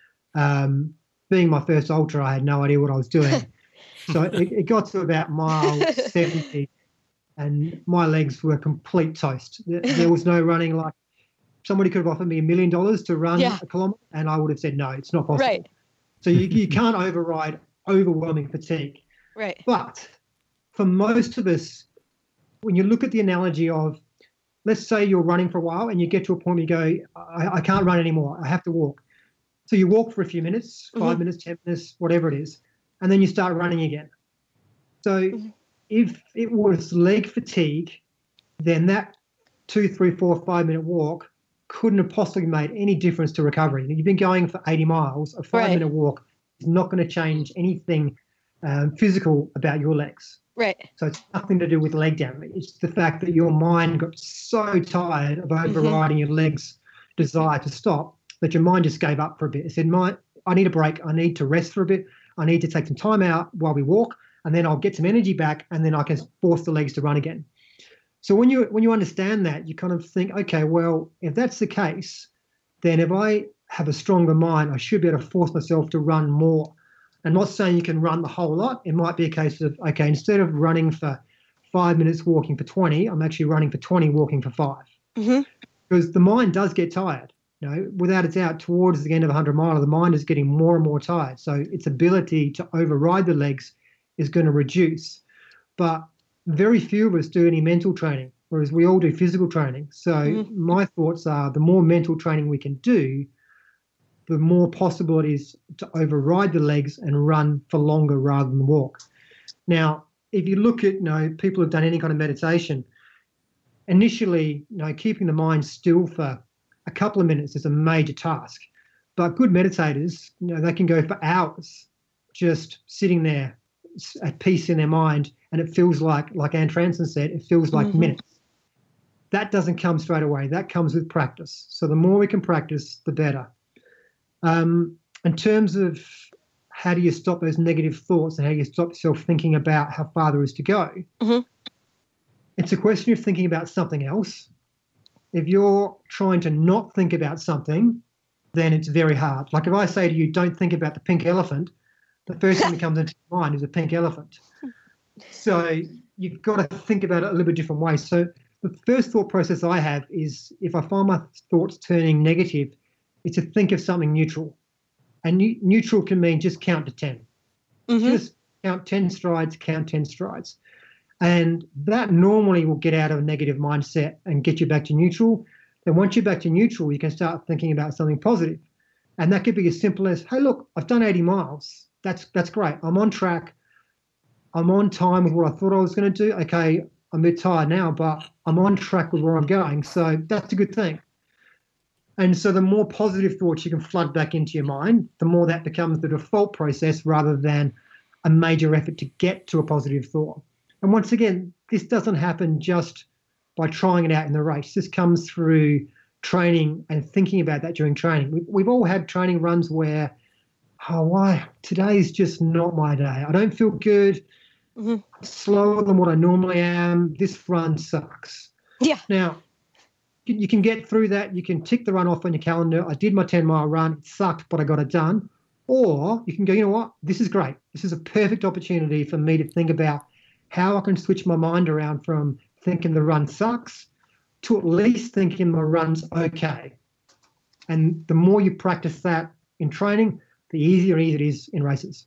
Being my first ultra, I had no idea what I was doing. So it got to about mile 70. And my legs were complete toast. There was no running. Somebody could have offered me $1 million to run a kilometre, and I would have said, no, it's not possible. Right. So you can't override overwhelming fatigue. Right. But for most of us, when you look at the analogy of, let's say you're running for a while and you get to a point where you go, I can't run anymore. I have to walk. So you walk for a few minutes, 5 minutes, 10 minutes, whatever it is, and then you start running again. So if it was leg fatigue, then that 2, 3, 4, 5 minute walk couldn't have possibly made any difference to recovery. You've been going for 80 miles, a 5-minute walk is not going to change anything physical about your legs. Right. So it's nothing to do with leg damage. It's the fact that your mind got so tired of overriding your legs' desire to stop that your mind just gave up for a bit. It said, I need a break. I need to rest for a bit. I need to take some time out while we walk, and then I'll get some energy back, and then I can force the legs to run again. So when you understand that, you kind of think, okay, well, if that's the case, then if I have a stronger mind. I should be able to force myself to run more. I'm not saying you can run the whole lot. It might be a case of, okay, instead of running for 5 minutes, walking for 20, I'm actually running for 20, walking for 5. Mm-hmm. Because the mind does get tired. You know, without a doubt, towards the end of a 100 mile, the mind is getting more and more tired. So its ability to override the legs is going to reduce. But very few of us do any mental training, whereas we all do physical training. So my thoughts are the more mental training we can do, the more possible it is to override the legs and run for longer rather than walk. Now, if you look at, people who've done any kind of meditation, initially, keeping the mind still for a couple of minutes is a major task. But good meditators, they can go for hours just sitting there at peace in their mind, and it feels like Anne Franson said, it feels like minutes. That doesn't come straight away. That comes with practice. So the more we can practice, the better. In terms of how do you stop those negative thoughts and how do you stop yourself thinking about how far there is to go, it's a question of thinking about something else. If you're trying to not think about something, then it's very hard. Like if I say to you, don't think about the pink elephant, the first thing that comes into your mind is a pink elephant. So you've got to think about it a little bit different way. So the first thought process I have is if I find my thoughts turning negative, it's to think of something neutral. And neutral can mean just count to 10. Just count 10 strides, count 10 strides. And that normally will get out of a negative mindset and get you back to neutral. Then once you're back to neutral, you can start thinking about something positive. And that could be as simple as, hey, look, I've done 80 miles. That's great. I'm on track. I'm on time with what I thought I was going to do. Okay, I'm a bit tired now, but I'm on track with where I'm going. So that's a good thing. And so the more positive thoughts you can flood back into your mind, the more that becomes the default process rather than a major effort to get to a positive thought. And once again, this doesn't happen just by trying it out in the race. This comes through training and thinking about that during training. We've all had training runs where, today's just not my day. I don't feel good. I'm slower than what I normally am. This run sucks. Yeah. Now, you can get through that. You can tick the run off on your calendar. I did my 10-mile run. It sucked, but I got it done. Or you can go, you know what? This is great. This is a perfect opportunity for me to think about how I can switch my mind around from thinking the run sucks to at least thinking the run's okay. And the more you practice that in training, the easier it is in races.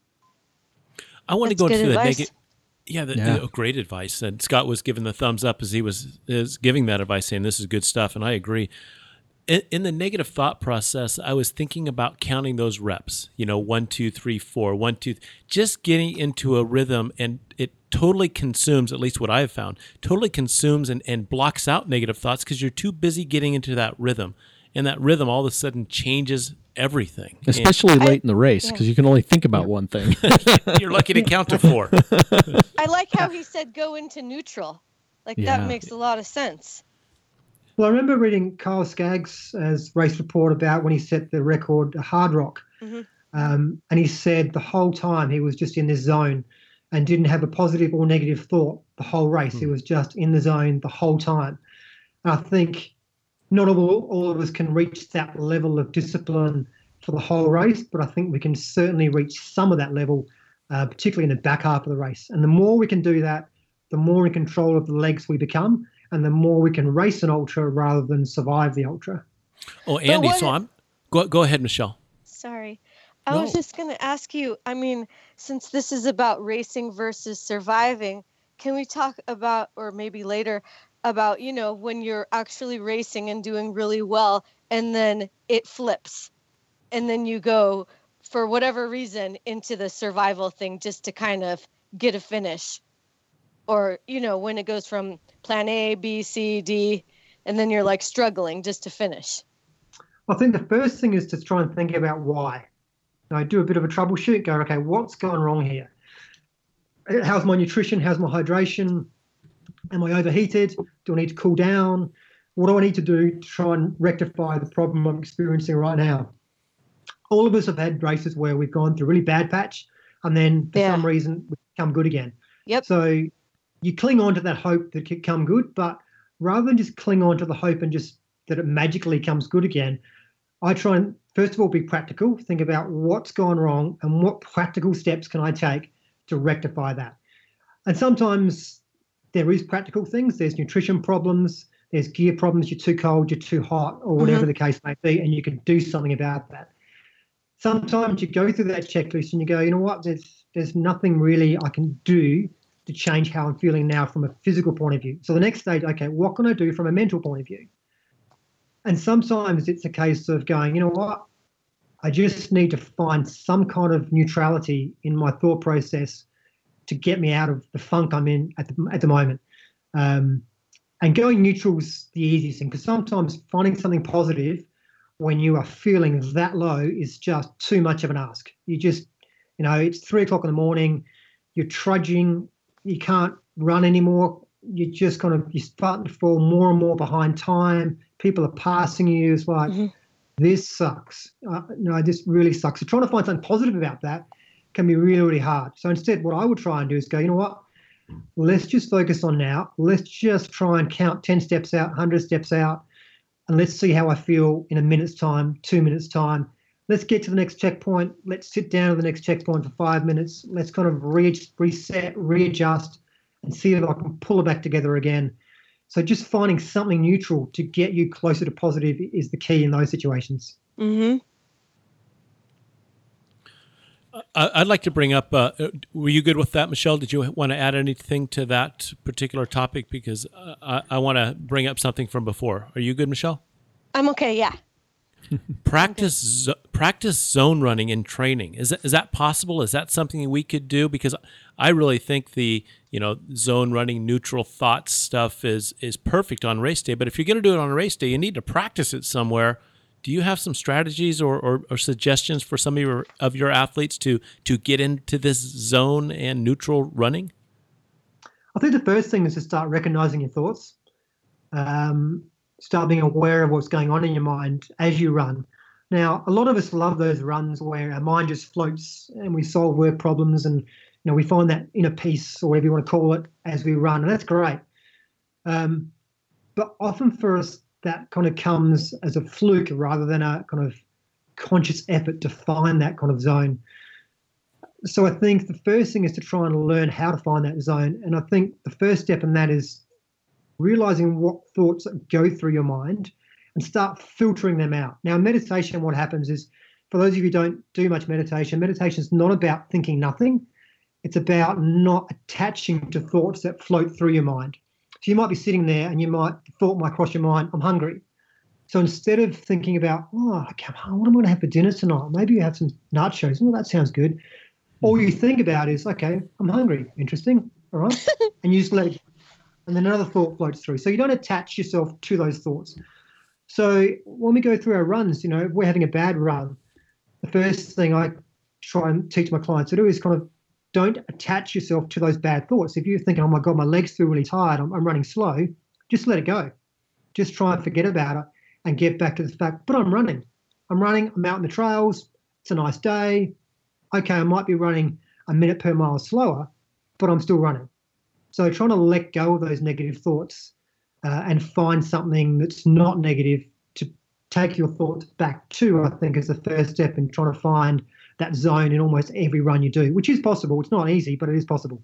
I want to go to the negative. Yeah. The great advice. And Scott was giving the thumbs up as he was giving that advice, saying this is good stuff, and I agree. In the negative thought process, I was thinking about counting those reps. 1, 2, 3, 4, 1, 2, just getting into a rhythm, and it totally consumes, at least what I've found, totally consumes and blocks out negative thoughts because you're too busy getting into that rhythm. And that rhythm all of a sudden changes everything. Especially late in the race, because you can only think about one thing. You're lucky to count to 4. I like how he said go into neutral. That makes a lot of sense. Well, I remember reading Kyle Skaggs' race report about when he set the record at Hard Rock. And he said the whole time he was just in this zone and didn't have a positive or negative thought the whole race. He was just in the zone the whole time. And I think not all of us can reach that level of discipline for the whole race, but I think we can certainly reach some of that level, particularly in the back half of the race. And the more we can do that, the more in control of the legs we become, and the more we can race an ultra rather than survive the ultra. Oh, Andy, go ahead, Michelle. Sorry. I was just going to ask you, since this is about racing versus surviving, can we talk about, or maybe later, about, when you're actually racing and doing really well, and then it flips, and then you go, for whatever reason, into the survival thing just to kind of get a finish. Or, when it goes from plan A, B, C, D, and then you're struggling just to finish. I think the first thing is to try and think about why. Do a bit of a troubleshoot, go, okay, what's gone wrong here? How's my nutrition? How's my hydration? Am I overheated? Do I need to cool down? What do I need to do to try and rectify the problem I'm experiencing right now? All of us have had races where we've gone through a really bad patch, and then for some reason we become good again. Yep. So you cling on to that hope that it could come good, but rather than just cling on to the hope and just that it magically comes good again, I try and first of all, be practical. Think about what's gone wrong and what practical steps can I take to rectify that. And sometimes there is practical things. There's nutrition problems. There's gear problems. You're too cold, you're too hot, or whatever the case may be, and you can do something about that. Sometimes you go through that checklist and you go, you know what, there's nothing really I can do to change how I'm feeling now from a physical point of view. So the next stage, okay, what can I do from a mental point of view? And sometimes it's a case of going, you know what, I just need to find some kind of neutrality in my thought process to get me out of the funk I'm in at the moment. And going neutral's the easiest thing, because sometimes finding something positive when you are feeling that low is just too much of an ask. You just, it's 3 o'clock in the morning, you're trudging, you can't run anymore. You're starting to fall more and more behind time. People are passing you. It's like, this sucks. This really sucks. So trying to find something positive about that can be really, really hard. So instead, what I would try and do is go, you know what? Let's just focus on now. Let's just try and count 10 steps out, 100 steps out, and let's see how I feel in a minute's time, 2 minutes' time. Let's get to the next checkpoint. Let's sit down at the next checkpoint for 5 minutes. Let's kind of reset, readjust, and see if I can pull it back together again. So just finding something neutral to get you closer to positive is the key in those situations. Mm-hmm. I'd like to bring up, were you good with that, Michelle? Did you want to add anything to that particular topic? Because I want to bring up something from before. Are you good, Michelle? I'm okay, yeah. Practice zone running in training. Is that possible? Is that something we could do? Because I really think the zone running, neutral thought stuff is perfect on race day. But if you're going to do it on a race day, you need to practice it somewhere. Do you have some strategies or suggestions for some of your athletes to get into this zone and neutral running? I think the first thing is to start recognizing your thoughts. Start being aware of what's going on in your mind as you run. Now, a lot of us love those runs where our mind just floats and we solve work problems and we find that inner peace, or whatever you want to call it, as we run, and that's great. But often for us, that kind of comes as a fluke rather than a kind of conscious effort to find that kind of zone. So I think the first thing is to try and learn how to find that zone. And I think the first step in that is realizing what thoughts go through your mind and start filtering them out. Now, in meditation, what happens is, for those of you who don't do much meditation is not about thinking nothing. It's about not attaching to thoughts that float through your mind. So you might be sitting there and the thought might cross your mind, I'm hungry. So instead of thinking about, what am I going to have for dinner tonight? Maybe you have some nachos. Oh, that sounds good. All you think about is, okay, I'm hungry. Interesting. All right. And you just let it go. And then another thought floats through. So you don't attach yourself to those thoughts. So when we go through our runs, if we're having a bad run, the first thing I try and teach my clients to do is kind of don't attach yourself to those bad thoughts. If you're thinking, oh my God, my legs feel really tired, I'm running slow, just let it go. Just try and forget about it and get back to the fact, but I'm running, I'm out in the trails, it's a nice day. Okay, I might be running a minute per mile slower, but I'm still running. So trying to let go of those negative thoughts and find something that's not negative to take your thoughts back to, I think, is the first step in trying to find that zone in almost every run you do, which is possible. It's not easy, but it is possible.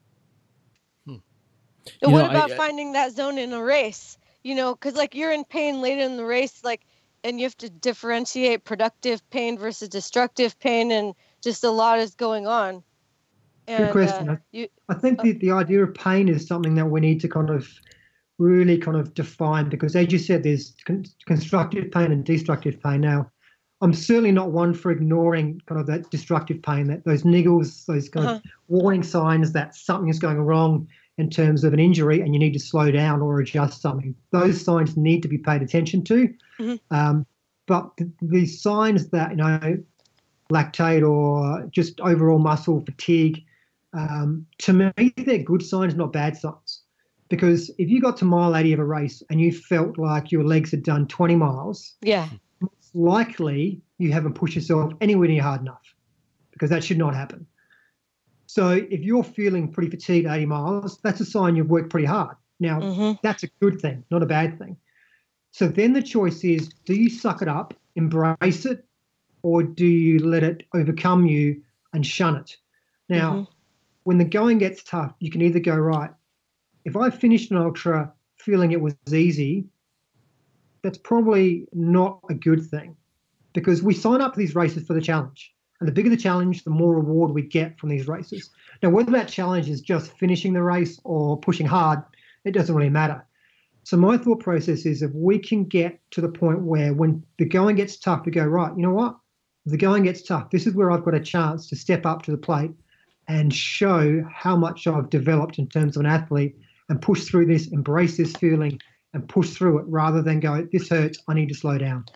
So what about finding that zone in a race? Because you're in pain later in the race, and you have to differentiate productive pain versus destructive pain, and just a lot is going on. Good question. I think the idea of pain is something that we need to kind of really kind of define, because as you said, there's constructive pain and destructive pain. Now, I'm certainly not one for ignoring kind of that destructive pain, that those niggles, those kind of warning signs that something is going wrong in terms of an injury and you need to slow down or adjust something. Those signs need to be paid attention to. But the signs that, lactate or just overall muscle fatigue, to me, they're good signs, not bad signs. Because if you got to mile 80 of a race and you felt like your legs had done 20 miles, most likely you haven't pushed yourself anywhere near hard enough, because that should not happen. So if you're feeling pretty fatigued at 80 miles, that's a sign you've worked pretty hard. Now, that's a good thing, not a bad thing. So then the choice is, do you suck it up, embrace it, or do you let it overcome you and shun it? Now, when the going gets tough, you can either go, right, if I finished an ultra feeling it was easy, that's probably not a good thing, because we sign up for these races for the challenge. And the bigger the challenge, the more reward we get from these races. Now, whether that challenge is just finishing the race or pushing hard, it doesn't really matter. So my thought process is, if we can get to the point where when the going gets tough, we go, right, you know what? If the going gets tough, this is where I've got a chance to step up to the plate and show how much I've developed in terms of an athlete, and push through this, embrace this feeling and push through it, rather than go, this hurts, I need to slow down.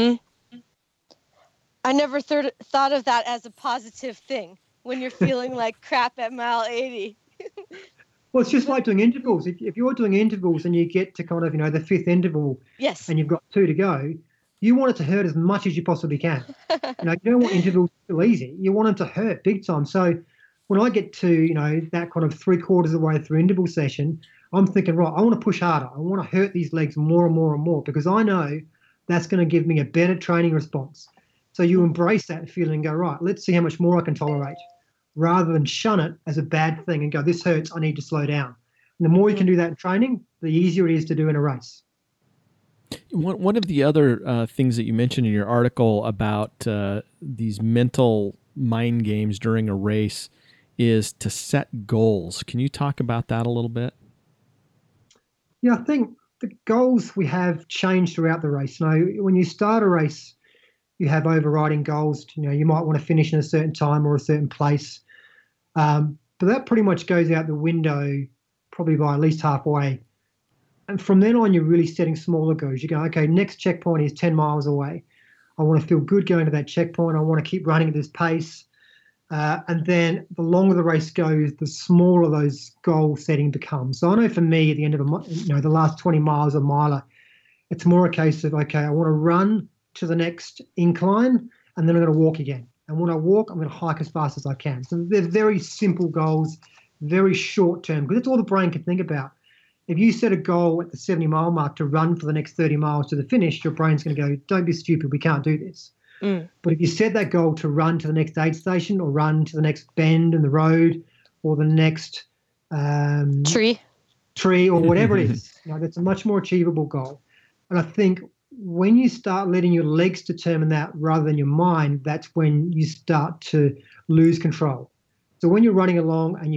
I never thought of that as a positive thing when you're feeling like crap at mile 80. Well, it's just like doing intervals. If you're doing intervals and you get to kind of, the fifth interval, yes, and you've got 2 to go, you want it to hurt as much as you possibly can. You don't want intervals to feel easy. You want them to hurt big time. So when I get to, that kind of 3/4 of the way through interval session, I'm thinking, right, I want to push harder. I want to hurt these legs more and more and more, because I know that's going to give me a better training response. So you embrace that feeling and go, right, let's see how much more I can tolerate, rather than shun it as a bad thing and go, this hurts, I need to slow down. And the more you can do that in training, the easier it is to do in a race. One of the other things that you mentioned in your article about these mental mind games during a race is to set goals. Can you talk about that a little bit? Yeah, I think the goals we have change throughout the race. Now, when you start a race, you have overriding goals. You might want to finish in a certain time or a certain place. But that pretty much goes out the window probably by at least halfway. And from then on, you're really setting smaller goals. You go, okay, next checkpoint is 10 miles away. I want to feel good going to that checkpoint. I want to keep running at this pace. And then the longer the race goes, the smaller those goal setting becomes. So I know for me, at the end of the last 20 miles a miler, it's more a case of, okay, I want to run to the next incline, and then I'm going to walk again. And when I walk, I'm going to hike as fast as I can. So they're very simple goals, very short term, because that's all the brain can think about. If you set a goal at the 70-mile mark to run for the next 30 miles to the finish, your brain's going to go, don't be stupid, we can't do this. But if you set that goal to run to the next aid station, or run to the next bend in the road, or the next tree or whatever it is, that's a much more achievable goal. And I think when you start letting your legs determine that rather than your mind, that's when you start to lose control. So when you're running along and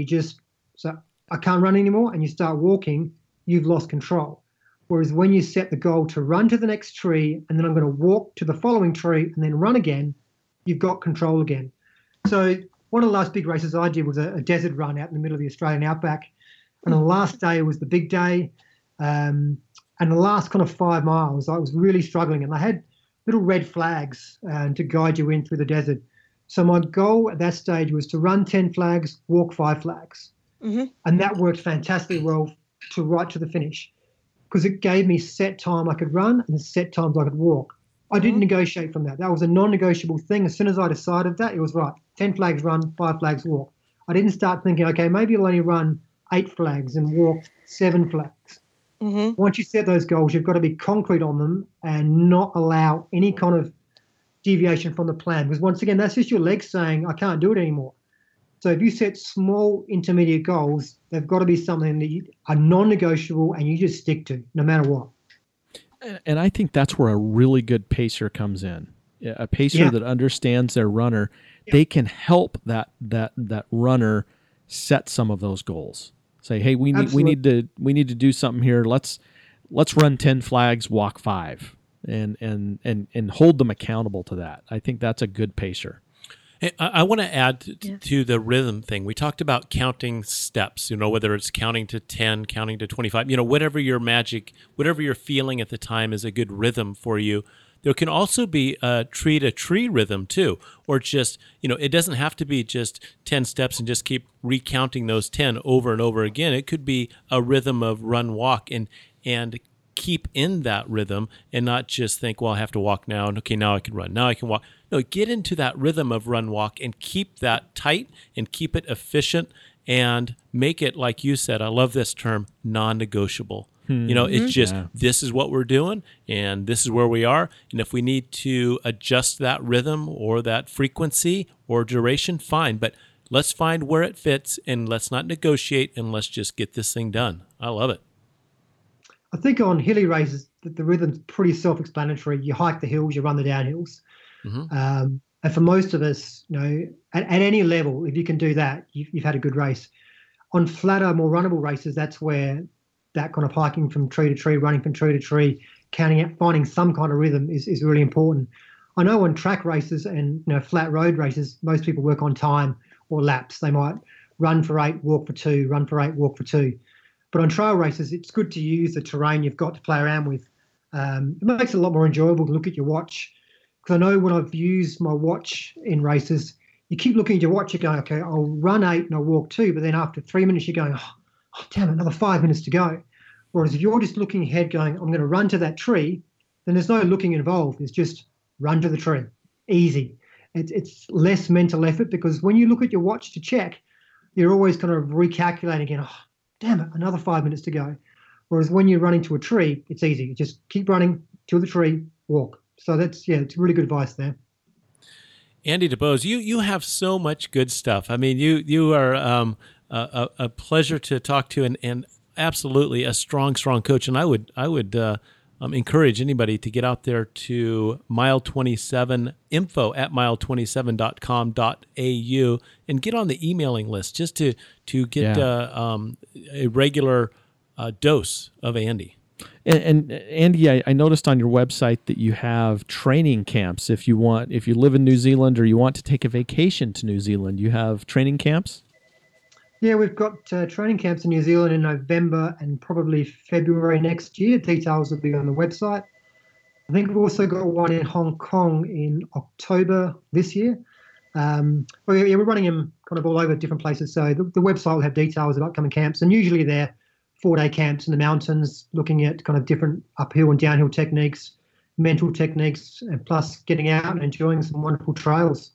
I can't run anymore, and you start walking, you've lost control. Whereas when you set the goal to run to the next tree, and then I'm going to walk to the following tree and then run again, you've got control again. So one of the last big races I did was a desert run out in the middle of the Australian outback. And the last day was the big day. And the last kind of 5 miles, I was really struggling. And I had little red flags to guide you in through the desert. So my goal at that stage was to run 10 flags, walk 5 flags. And that worked fantastically well right to the finish, because it gave me set time I could run and set times I could walk. I didn't negotiate from that. That was a non-negotiable thing. As soon as I decided that, it was right. 10 flags run, 5 flags walk. I didn't start thinking, okay, maybe I'll only run 8 flags and walk 7 flags. Once you set those goals, you've got to be concrete on them and not allow any kind of deviation from the plan. Because once again, that's just your legs saying, I can't do it anymore. So if you set small intermediate goals, they've got to be something that are non-negotiable and you just stick to no matter what. And I think that's where a really good pacer comes in. A pacer that understands their runner, they can help that runner set some of those goals. Say, hey, we need to do something here. Let's run 10 flags, walk 5, and hold them accountable to that. I think that's a good pacer. I want to add to the rhythm thing. We talked about counting steps, whether it's counting to 10, counting to 25, whatever you're feeling at the time is a good rhythm for you. There can also be a tree-to-tree rhythm too, or just, it doesn't have to be just 10 steps and just keep recounting those 10 over and over again. It could be a rhythm of run, walk, and keep in that rhythm and not just think, well, I have to walk now, and okay, now I can run, now I can walk. No, get into that rhythm of run, walk, and keep that tight and keep it efficient and make it, like you said, I love this term, non-negotiable. It's just, this is what we're doing and this is where we are. And if we need to adjust that rhythm or that frequency or duration, fine. But let's find where it fits and let's not negotiate and let's just get this thing done. I love it. I think on hilly races, the rhythm's pretty self-explanatory. You hike the hills, you run the downhills. And for most of us, at any level, if you can do that, you've had a good race. On flatter, more runnable races, that's where that kind of hiking from tree to tree, running from tree to tree, counting out, finding some kind of rhythm is really important. I know on track races and flat road races, most people work on time or laps. They might run for 8, walk for 2, run for 8, walk for 2. But on trail races, it's good to use the terrain you've got to play around with. It makes it a lot more enjoyable to look at your watch. Because I know when I've used my watch in races, you keep looking at your watch, you're going, okay, I'll run 8 and I'll walk 2. But then after 3 minutes, you're going, oh damn, another 5 minutes to go. Whereas if you're just looking ahead going, I'm going to run to that tree, then there's no looking involved. It's just run to the tree. Easy. It's less mental effort because when you look at your watch to check, you're always kind of recalculating again, oh, damn it, another 5 minutes to go. Whereas when you're running to a tree, it's easy. You just keep running to the tree, walk. So it's really good advice there. Andy DuBose, you have so much good stuff. I mean, you are a pleasure to talk to and absolutely a strong coach. And I would encourage anybody to get out there to Mile27, info@mile27.com.au, and get on the emailing list just to get a regular dose of Andy. And Andy, I noticed on your website that you have training camps. If you live in New Zealand or you want to take a vacation to New Zealand, you have training camps? Yeah, we've got training camps in New Zealand in November and probably February next year. Details will be on the website. I think we've also got one in Hong Kong in October this year. We're running them kind of all over different places. So the website will have details of upcoming camps, and usually they're 4-day camps in the mountains, looking at kind of different uphill and downhill techniques, mental techniques, and plus getting out and enjoying some wonderful trails.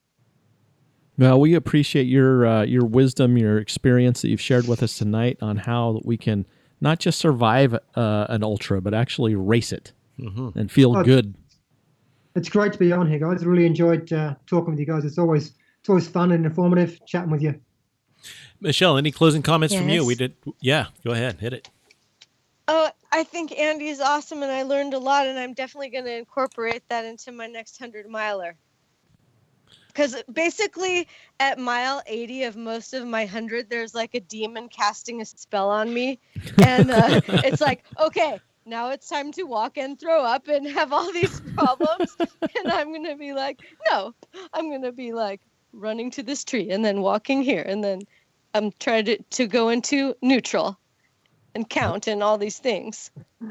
Well, we appreciate your wisdom, your experience that you've shared with us tonight on how we can not just survive an ultra, but actually race it and feel good. It's great to be on here, guys. I really enjoyed talking with you guys. It's always fun and informative chatting with you. Michelle, any closing comments from you? Yeah, go ahead, hit it. Oh, I think Andy is awesome, and I learned a lot, and I'm definitely going to incorporate that into my next 100-miler. Because basically at mile 80 of most of my 100, there's like a demon casting a spell on me. And it's like, okay, now it's time to walk and throw up and have all these problems. And I'm going to be like, no, I'm going to be like running to this tree and then walking here. And then I'm trying to go into neutral and count and all these things.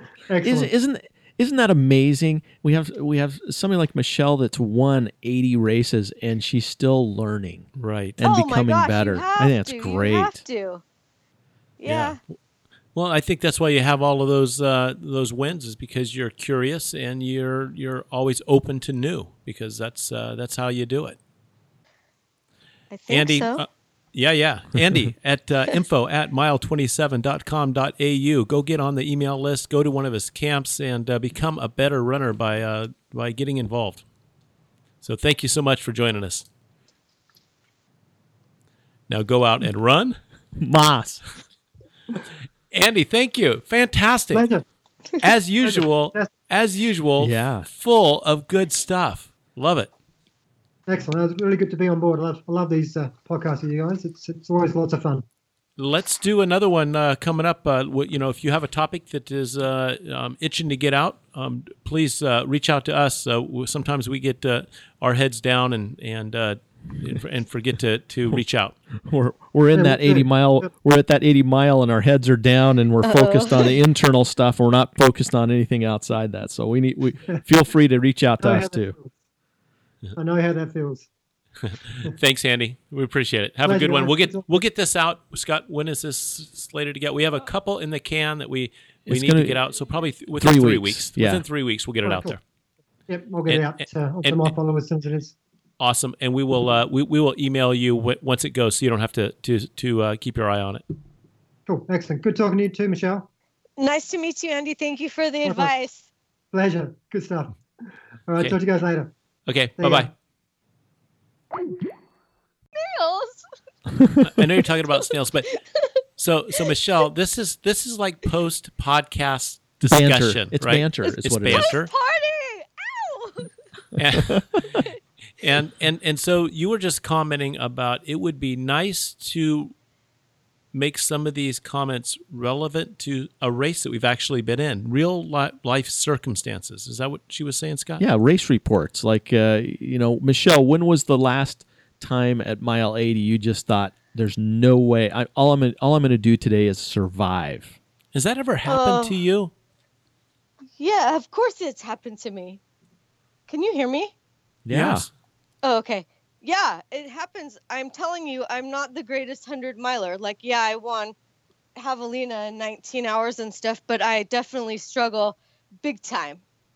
Isn't that amazing? We have somebody like Michelle that's won 80 races and she's still learning, right, and becoming better. I think that's great. You have to. Yeah. Well, I think that's why you have all of those wins, is because you're curious and you're always open to new, because that's how you do it. I think Andy, so. Yeah. Andy at info@mile27.com.au. Go get on the email list. Go to one of his camps and become a better runner by getting involved. So thank you so much for joining us. Now go out and run. Moss. Andy, thank you. Fantastic. Pleasure. As usual, Yeah. Full of good stuff. Love it. Excellent. It was really good to be on board. I love these podcasts with you guys. It's always lots of fun. Let's do another one coming up. If you have a topic that is itching to get out, please reach out to us. Sometimes we get our heads down and forget to reach out. We're in that 80 mile. We're at that 80 mile, and our heads are down, and we're focused on the internal stuff. We're not focused on anything outside that. So we feel free to reach out to us too. I know how that feels. Thanks, Andy. We appreciate it. Have a good one. We'll get this out. Scott, when is this slated to get? We have a couple in the can that we need to get out. So probably within 3 weeks. Yeah. Within 3 weeks, we'll get it out there. Yep, we'll get it out to my followers since it is. Awesome, and we will we will email you once it goes, so you don't have to keep your eye on it. Cool, excellent. Good talking to you too, Michelle. Nice to meet you, Andy. Thank you for the advice. Pleasure. Good stuff. All right, Okay. talk to you guys later. Okay, See ya. bye-bye. Snails. I know you're talking about snails, but so Michelle, this is like post podcast discussion. It's right? banter. Is It's what it is. banter. Party! Ow! And so you were just commenting about it would be nice to make some of these comments relevant to a race that we've actually been in, real life circumstances. Is that what she was saying, Scott? Yeah, race reports. Like, Michelle, when was the last time at mile 80 you just thought, there's no way, all I'm going to do today is survive? Has that ever happened to you? Yeah, of course it's happened to me. Can you hear me? Yeah. Yes. Oh, okay. Yeah, it happens. I'm telling you, I'm not the greatest 100-miler. Like, yeah, I won Javelina in 19 hours and stuff, but I definitely struggle big time.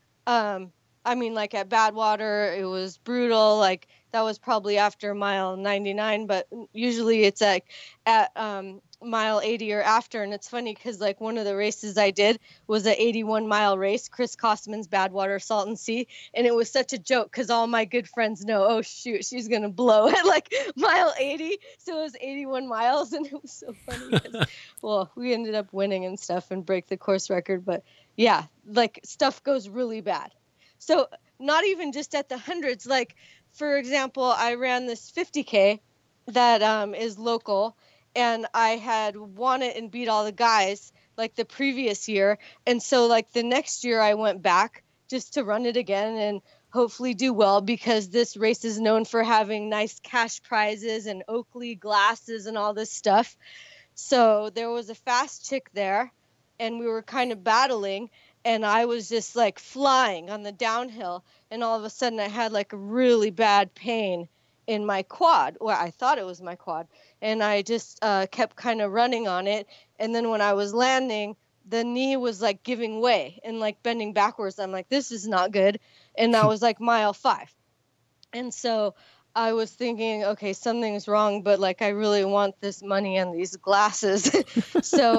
I mean, like at Badwater, it was brutal. Like, that was probably after mile 99, but usually it's like at mile 80 or after. And it's funny because like one of the races I did was an 81-mile race, Chris Kostman's Badwater Salton Sea, and it was such a joke because all my good friends know, oh shoot, she's gonna blow at like mile 80, so it was 81 miles, and it was so funny because well, we ended up winning and stuff and break the course record, but yeah, like stuff goes really bad. So not even just at the hundreds, like for example, I ran this 50K that is local, and I had won it and beat all the guys like the previous year. And so like the next year I went back just to run it again and hopefully do well, because this race is known for having nice cash prizes and Oakley glasses and all this stuff. So there was a fast chick there and we were kind of battling, and I was just like flying on the downhill, and all of a sudden I had like a really bad pain in my quad. Well, I thought it was my quad, and I just kept kind of running on it. And then when I was landing, the knee was like giving way and like bending backwards. I'm like, this is not good. And that was like mile 5. And so I was thinking, okay, something's wrong, but like I really want this money and these glasses. so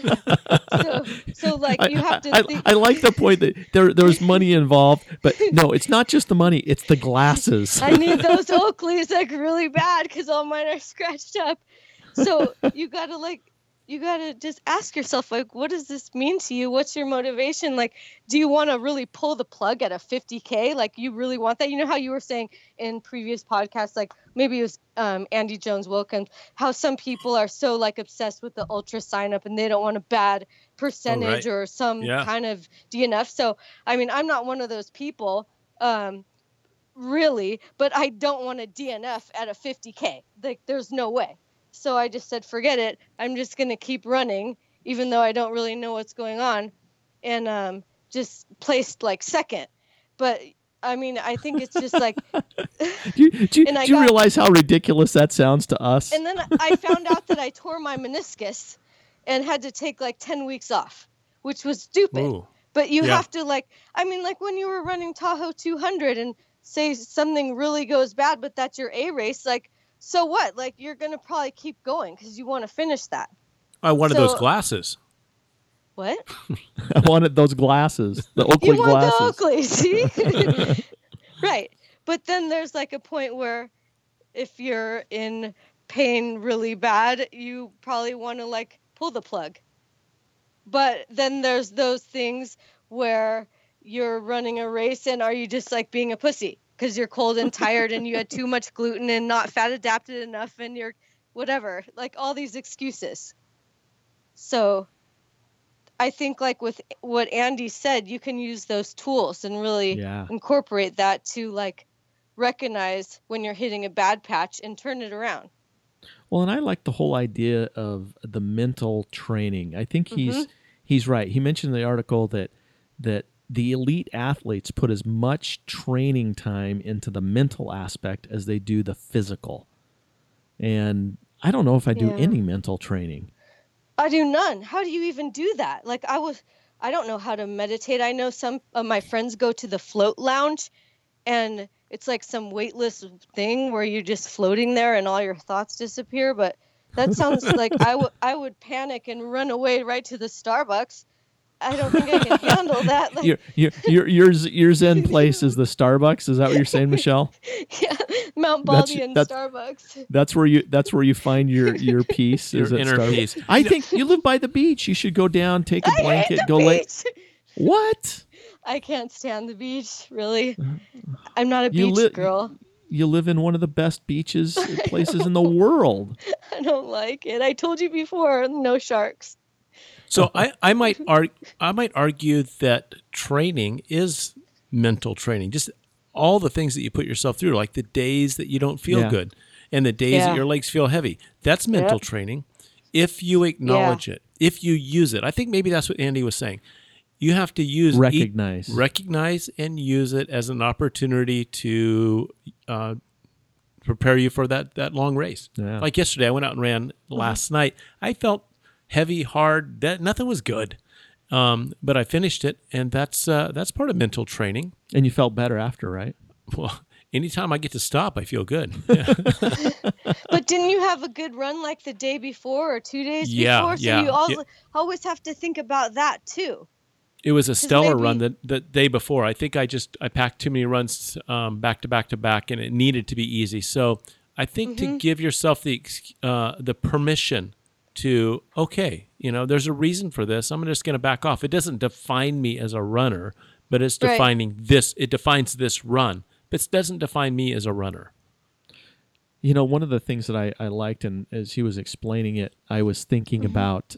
like you have to think. I like the point that there was money involved, but no, it's not just the money, it's the glasses. I need those Oakleys like really bad because all mine are scratched up. So you gotta just ask yourself, like, what does this mean to you? What's your motivation? Like, do you want to really pull the plug at a 50K? Like, you really want that? You know how you were saying in previous podcasts, like maybe it was Andy Jones Wilkins, how some people are so like obsessed with the ultra sign up and they don't want a bad percentage or some kind of DNF. So, I mean, I'm not one of those people, really, but I don't want a DNF at a 50K. Like, there's no way. So I just said, forget it. I'm just going to keep running, even though I don't really know what's going on, and just placed like second. But I mean, I think it's just like. do you realize how ridiculous that sounds to us? And then I found out that I tore my meniscus and had to take like 10 weeks off, which was stupid. Ooh. But you have to like when you were running Tahoe 200 and say something really goes bad, but that's your A race, like, so what? Like, you're going to probably keep going because you want to finish that. I wanted those glasses. What? I wanted those glasses, the Oakley glasses. You want the Oakley, see? Right. But then there's like a point where if you're in pain really bad, you probably want to like pull the plug. But then there's those things where you're running a race and are you just like being a pussy? Because you're cold and tired and you had too much gluten and not fat adapted enough and you're whatever, like all these excuses. So I think like with what Andy said, you can use those tools and really incorporate that to like recognize when you're hitting a bad patch and turn it around. Well, and I like the whole idea of the mental training. I think he's right. He mentioned in the article that the elite athletes put as much training time into the mental aspect as they do the physical. And I don't know if I do any mental training. I do none. How do you even do that? Like I don't know how to meditate. I know some of my friends go to the float lounge and it's like some weightless thing where you're just floating there and all your thoughts disappear. But that sounds like I would panic and run away right to the Starbucks I don't think I can handle that. Like, your Zen place is the Starbucks. Is that what you're saying, Michelle? yeah, Mount Baldy and Starbucks. That's where you find your peace. Your is at inner Starbucks. peace. I think you live by the beach. You should go down, take a blanket, go lay. What? I can't stand the beach. Really, I'm not a beach girl. You live in one of the best beaches places in the world. I don't like it. I told you before, no sharks. So I might argue that training is mental training. Just all the things that you put yourself through, like the days that you don't feel good and the days that your legs feel heavy. That's mental training. If you acknowledge it, if you use it. I think maybe that's what Andy was saying. You have to recognize and use it as an opportunity to prepare you for that long race. Yeah. Like yesterday, I went out and ran last night. I felt heavy, hard. Nothing was good, but I finished it, and that's part of mental training. And you felt better after, right? Well, anytime I get to stop, I feel good. But didn't you have a good run like the day before or 2 days before? So you always have to think about that too. It was a stellar run the day before. I think I packed too many runs back to back to back, and it needed to be easy. So I think to give yourself the permission to, okay, there's a reason for this. I'm just going to back off. It doesn't define me as a runner, but it's defining this. It defines this run, but it doesn't define me as a runner. One of the things that I liked, and as he was explaining it, I was thinking about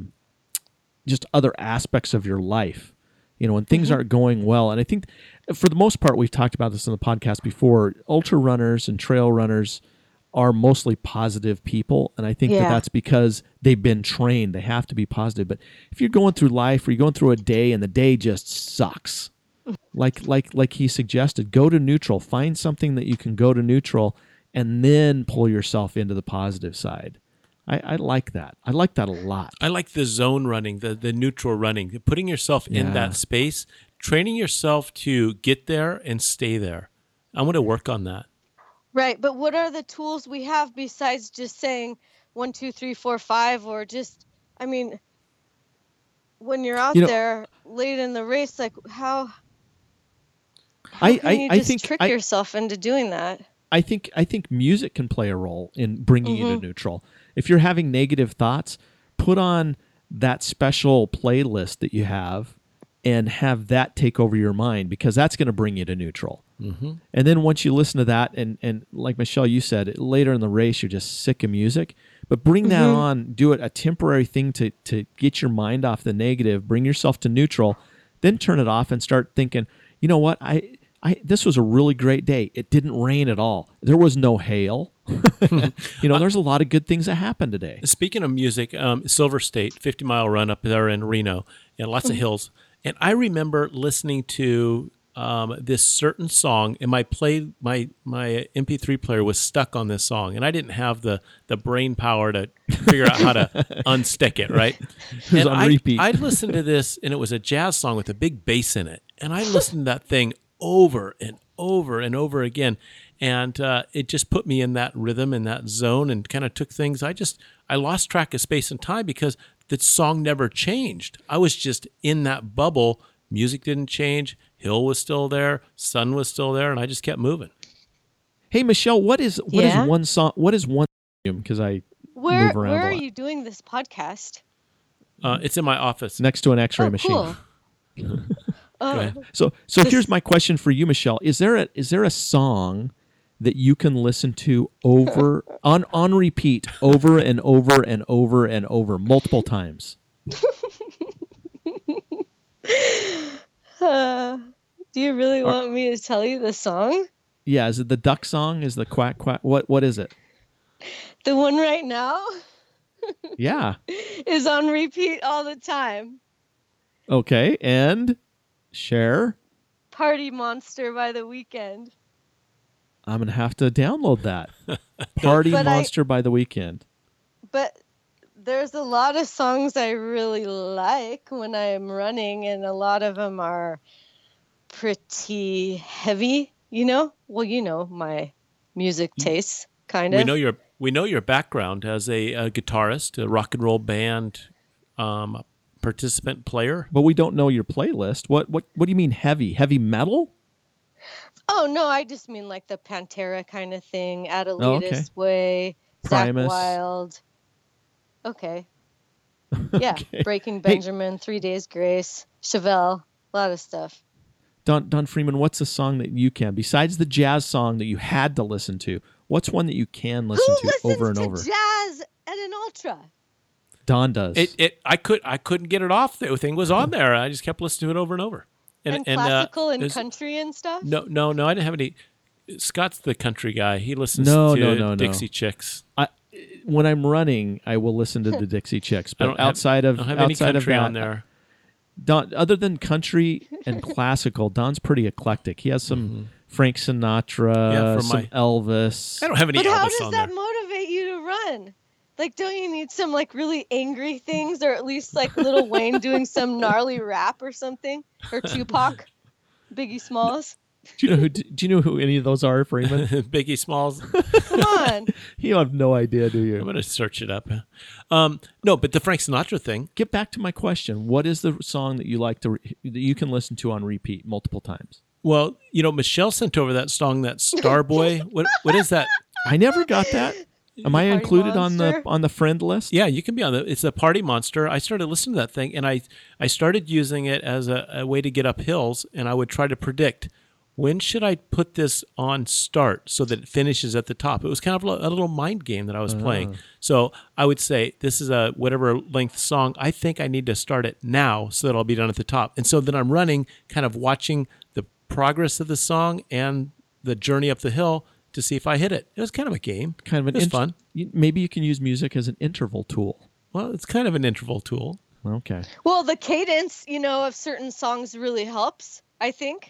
just other aspects of your life, when things aren't going well. And I think for the most part, we've talked about this on the podcast before, ultra runners and trail runners are mostly positive people. And I think that's because they've been trained. They have to be positive. But if you're going through life or you're going through a day and the day just sucks, like he suggested, go to neutral, find something that you can go to neutral and then pull yourself into the positive side. I like that. I like that a lot. I like the zone running, the neutral running, putting yourself in that space, training yourself to get there and stay there. I want to work on that. Right. But what are the tools we have besides just saying 1, 2, 3, 4, 5, or just, when you're out there late in the race, like how can you trick yourself into doing that? I think music can play a role in bringing you to neutral. If you're having negative thoughts, put on that special playlist that you have and have that take over your mind, because that's going to bring you to neutral. Mm-hmm. And then once you listen to that, and like Michelle, you said, later in the race, you're just sick of music, but bring that on, do it a temporary thing to get your mind off the negative, bring yourself to neutral, then turn it off and start thinking, you know what, this was a really great day. It didn't rain at all. There was no hail. There's a lot of good things that happened today. Speaking of music, Silver State, 50-mile run up there in Reno, and lots of hills. And I remember listening to this certain song, and my MP3 player was stuck on this song, and I didn't have the brain power to figure out how to unstick it, right? It was on repeat. I listened to this, and it was a jazz song with a big bass in it, and I listened to that thing over and over and over again, and it just put me in that rhythm and that zone, and kind of took things. I lost track of space and time because the song never changed. I was just in that bubble. Music didn't change. Hill was still there. Sun was still there, and I just kept moving. Hey, Michelle, what is one song? What is one? Because I move around a lot. Where are you doing this podcast? It's in my office next to an X-ray machine. Cool. So here's my question for you, Michelle. Is there a song that you can listen to over on repeat over and over and over and over multiple times? Do you really want me to tell you the song? Yeah, is it the duck song? Is the quack quack? What is it? The one right now? Yeah. Is on repeat all the time. Okay, and share. Party Monster by The Weeknd. I'm going to have to download that. Party Monster by The Weeknd. But there's a lot of songs I really like when I'm running, and a lot of them are pretty heavy, Well, my music tastes, kind of. We know your background as a guitarist, a rock and roll band participant player. But we don't know your playlist. What do you mean heavy? Heavy metal? Oh no, I just mean like the Pantera kind of thing, Adelita okay. Sway, Primus. Zakk Wylde. Okay. Yeah, Okay. Breaking Benjamin, 3 Days Grace, Chevelle, a lot of stuff. Don Freeman, what's a song that you can, besides the jazz song that you had to listen to, what's one that you can listen Who to over and listens over? to jazz at an ultra? Don does. I couldn't get it off. The thing was on there. I just kept listening to it over and over. And classical and there's- country and stuff? No, I didn't have any. Scott's the country guy. He listens No, to no. Dixie Chicks. When I'm running, I will listen to the Dixie Chicks. But I don't outside have any outside of country that, on there. Don, other than country and classical, Don's pretty eclectic. He has some Frank Sinatra, Yeah, some Elvis. I don't have any But Elvis how does on that there. motivate you to run? Like, don't you need some like really angry things, or at least like Lil Wayne doing some gnarly rap or something, or Tupac, Biggie Smalls? Do you know who any of those are, Freeman? Biggie Smalls. Come on. You have no idea, do I'm you? going to search it up. No, but the Frank Sinatra thing. Get back to my question. What is the song that you like that you can listen to on repeat multiple times? Well, Michelle sent over that song, that Starboy. What is that? I never got that. Am I Party included Monster? on the friend list? Yeah, you can be on it's a Party Monster. I started listening to that thing, and I started using it as a way to get up hills, and I would try to predict, when should I put this on start so that it finishes at the top? It was kind of a little mind game that I was playing. So I would say, this is a whatever length song. I think I need to start it now so that I'll be done at the top. And so then I'm running, kind of watching the progress of the song and the journey up the hill to see if I hit it. It was kind of a game. Kind of an it was fun. Maybe you can use music as an interval tool. Well, it's kind of an interval tool. Okay. Well, the cadence, of certain songs really helps, I think.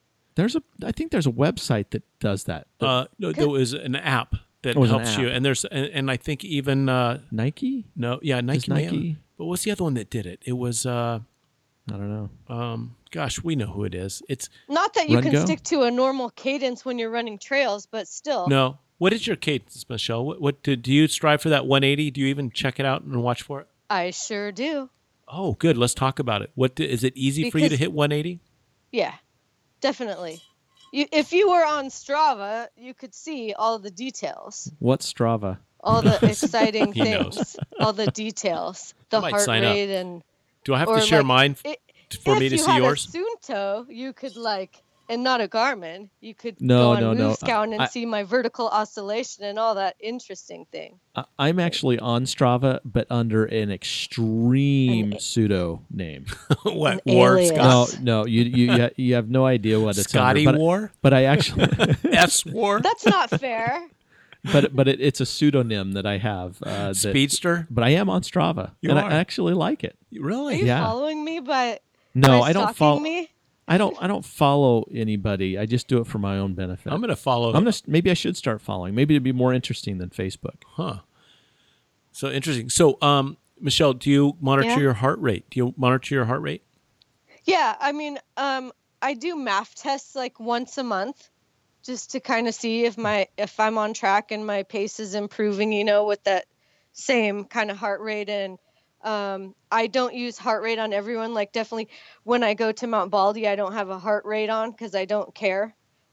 I think there's a website that does that. No, there was an app that Oh, it was an helps app. you, and and I think even Nike? Nike. Does Nike? But what's the other one that did it? It was I don't know. gosh, we know who it is. It's Not that you Run can Go? stick to a normal cadence when you're running trails, but still. no. What is your cadence, Michelle? What do you strive for that 180? Do you even check it out and watch for it? I sure do. Oh, good. Let's talk about it. Is it easy for you to Because- hit 180? Yeah, definitely. If you were on Strava, you could see all the details, What's Strava? all the exciting He knows. things, all the details, the might heart sign up. rate, and Do I have or to share like, mine for me if to you see had yours? a Suunto, you could and not a Garmin, you could No, go on no. MoveScout and I- see my vertical oscillation and all that interesting thing. I'm actually on Strava, but under an extreme pseudo name. What? An War? alias. Scott? No, you have no idea what it's Scotty under. War? But I actually, S War? That's not fair. but it's a pseudonym that I have. Speedster? But I am on Strava, You and are. I actually like it. Are Really? you Yeah. following me by No, by I don't stalking follow. me? I don't follow anybody. I just do it for my own benefit. I'm going to follow. Maybe I should start following. Maybe it'd be more interesting than Facebook. Huh. So interesting. So, Michelle, do you monitor Yeah. your heart rate? Do you monitor your heart rate? Yeah, I mean, I do MAF tests like once a month, just to kind of see if I'm on track and my pace is improving. With that same kind of heart rate. And I don't use heart rate on everyone. Like definitely, when I go to Mount Baldy, I don't have a heart rate on because I don't care.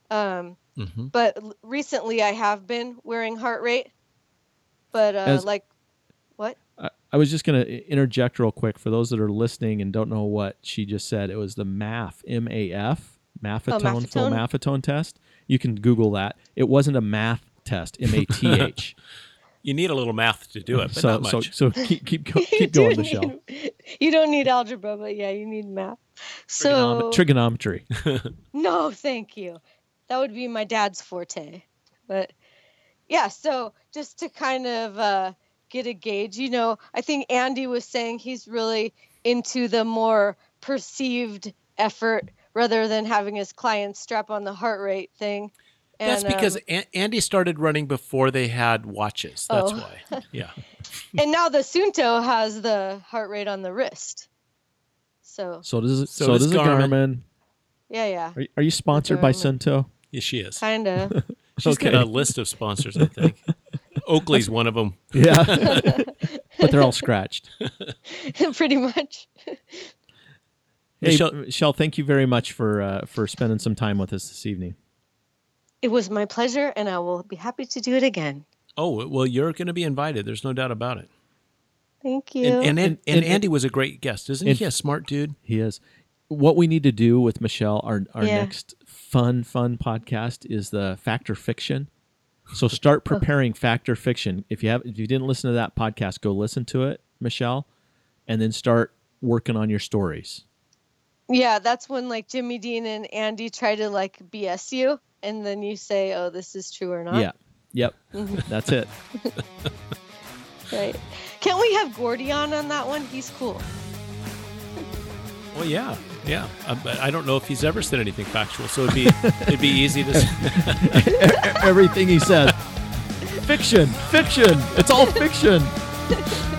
But recently, I have been wearing heart rate. But what? I was just going to interject real quick for those that are listening and don't know what she just said. It was the MAF, M-A-F, Maffetone, full Maffetone? Maffetone test. You can Google that. It wasn't a math test, M-A-T-H. You need a little math to do it, but not much. So keep You going, do Michelle. You don't need algebra, but yeah, you need math. So Trigonometry. no, thank you. That would be my dad's forte. But yeah, so just to kind of get a gauge, I think Andy was saying he's really into the more perceived effort rather than having his clients strap on the heart rate thing. That's And, because Andy started running before they had watches. That's Oh. why. Yeah. and now the Suunto has the heart rate on the wrist. So So does So does a Garmin. Garmin. yeah, Are you sponsored by Garmin. Sunto? Yes, she is. kind of. She's got Okay. a list of sponsors, I think. Oakley's one of them. Yeah. But they're all scratched. Pretty much. Hey, Michelle, thank you very much for spending some time with us this evening. It was my pleasure, and I will be happy to do it again. Oh, well, you're going to be invited. There's no doubt about it. Thank you. And Andy was a great guest, isn't he? A smart dude. He is. What we need to do with Michelle, our next fun podcast is the Fact or Fiction. So start preparing Fact or Fiction. If you didn't listen to that podcast, go listen to it, Michelle, and then start working on your stories. Yeah, that's when like Jimmy Dean and Andy try to like BS you, and then you say, "Oh, this is true or not." Yeah. Yep. That's it. Right. Can't we have Gordy on that one? He's cool. Well, yeah. But I don't know if he's ever said anything factual, so it'd be easy to. Everything he says, fiction. It's all fiction.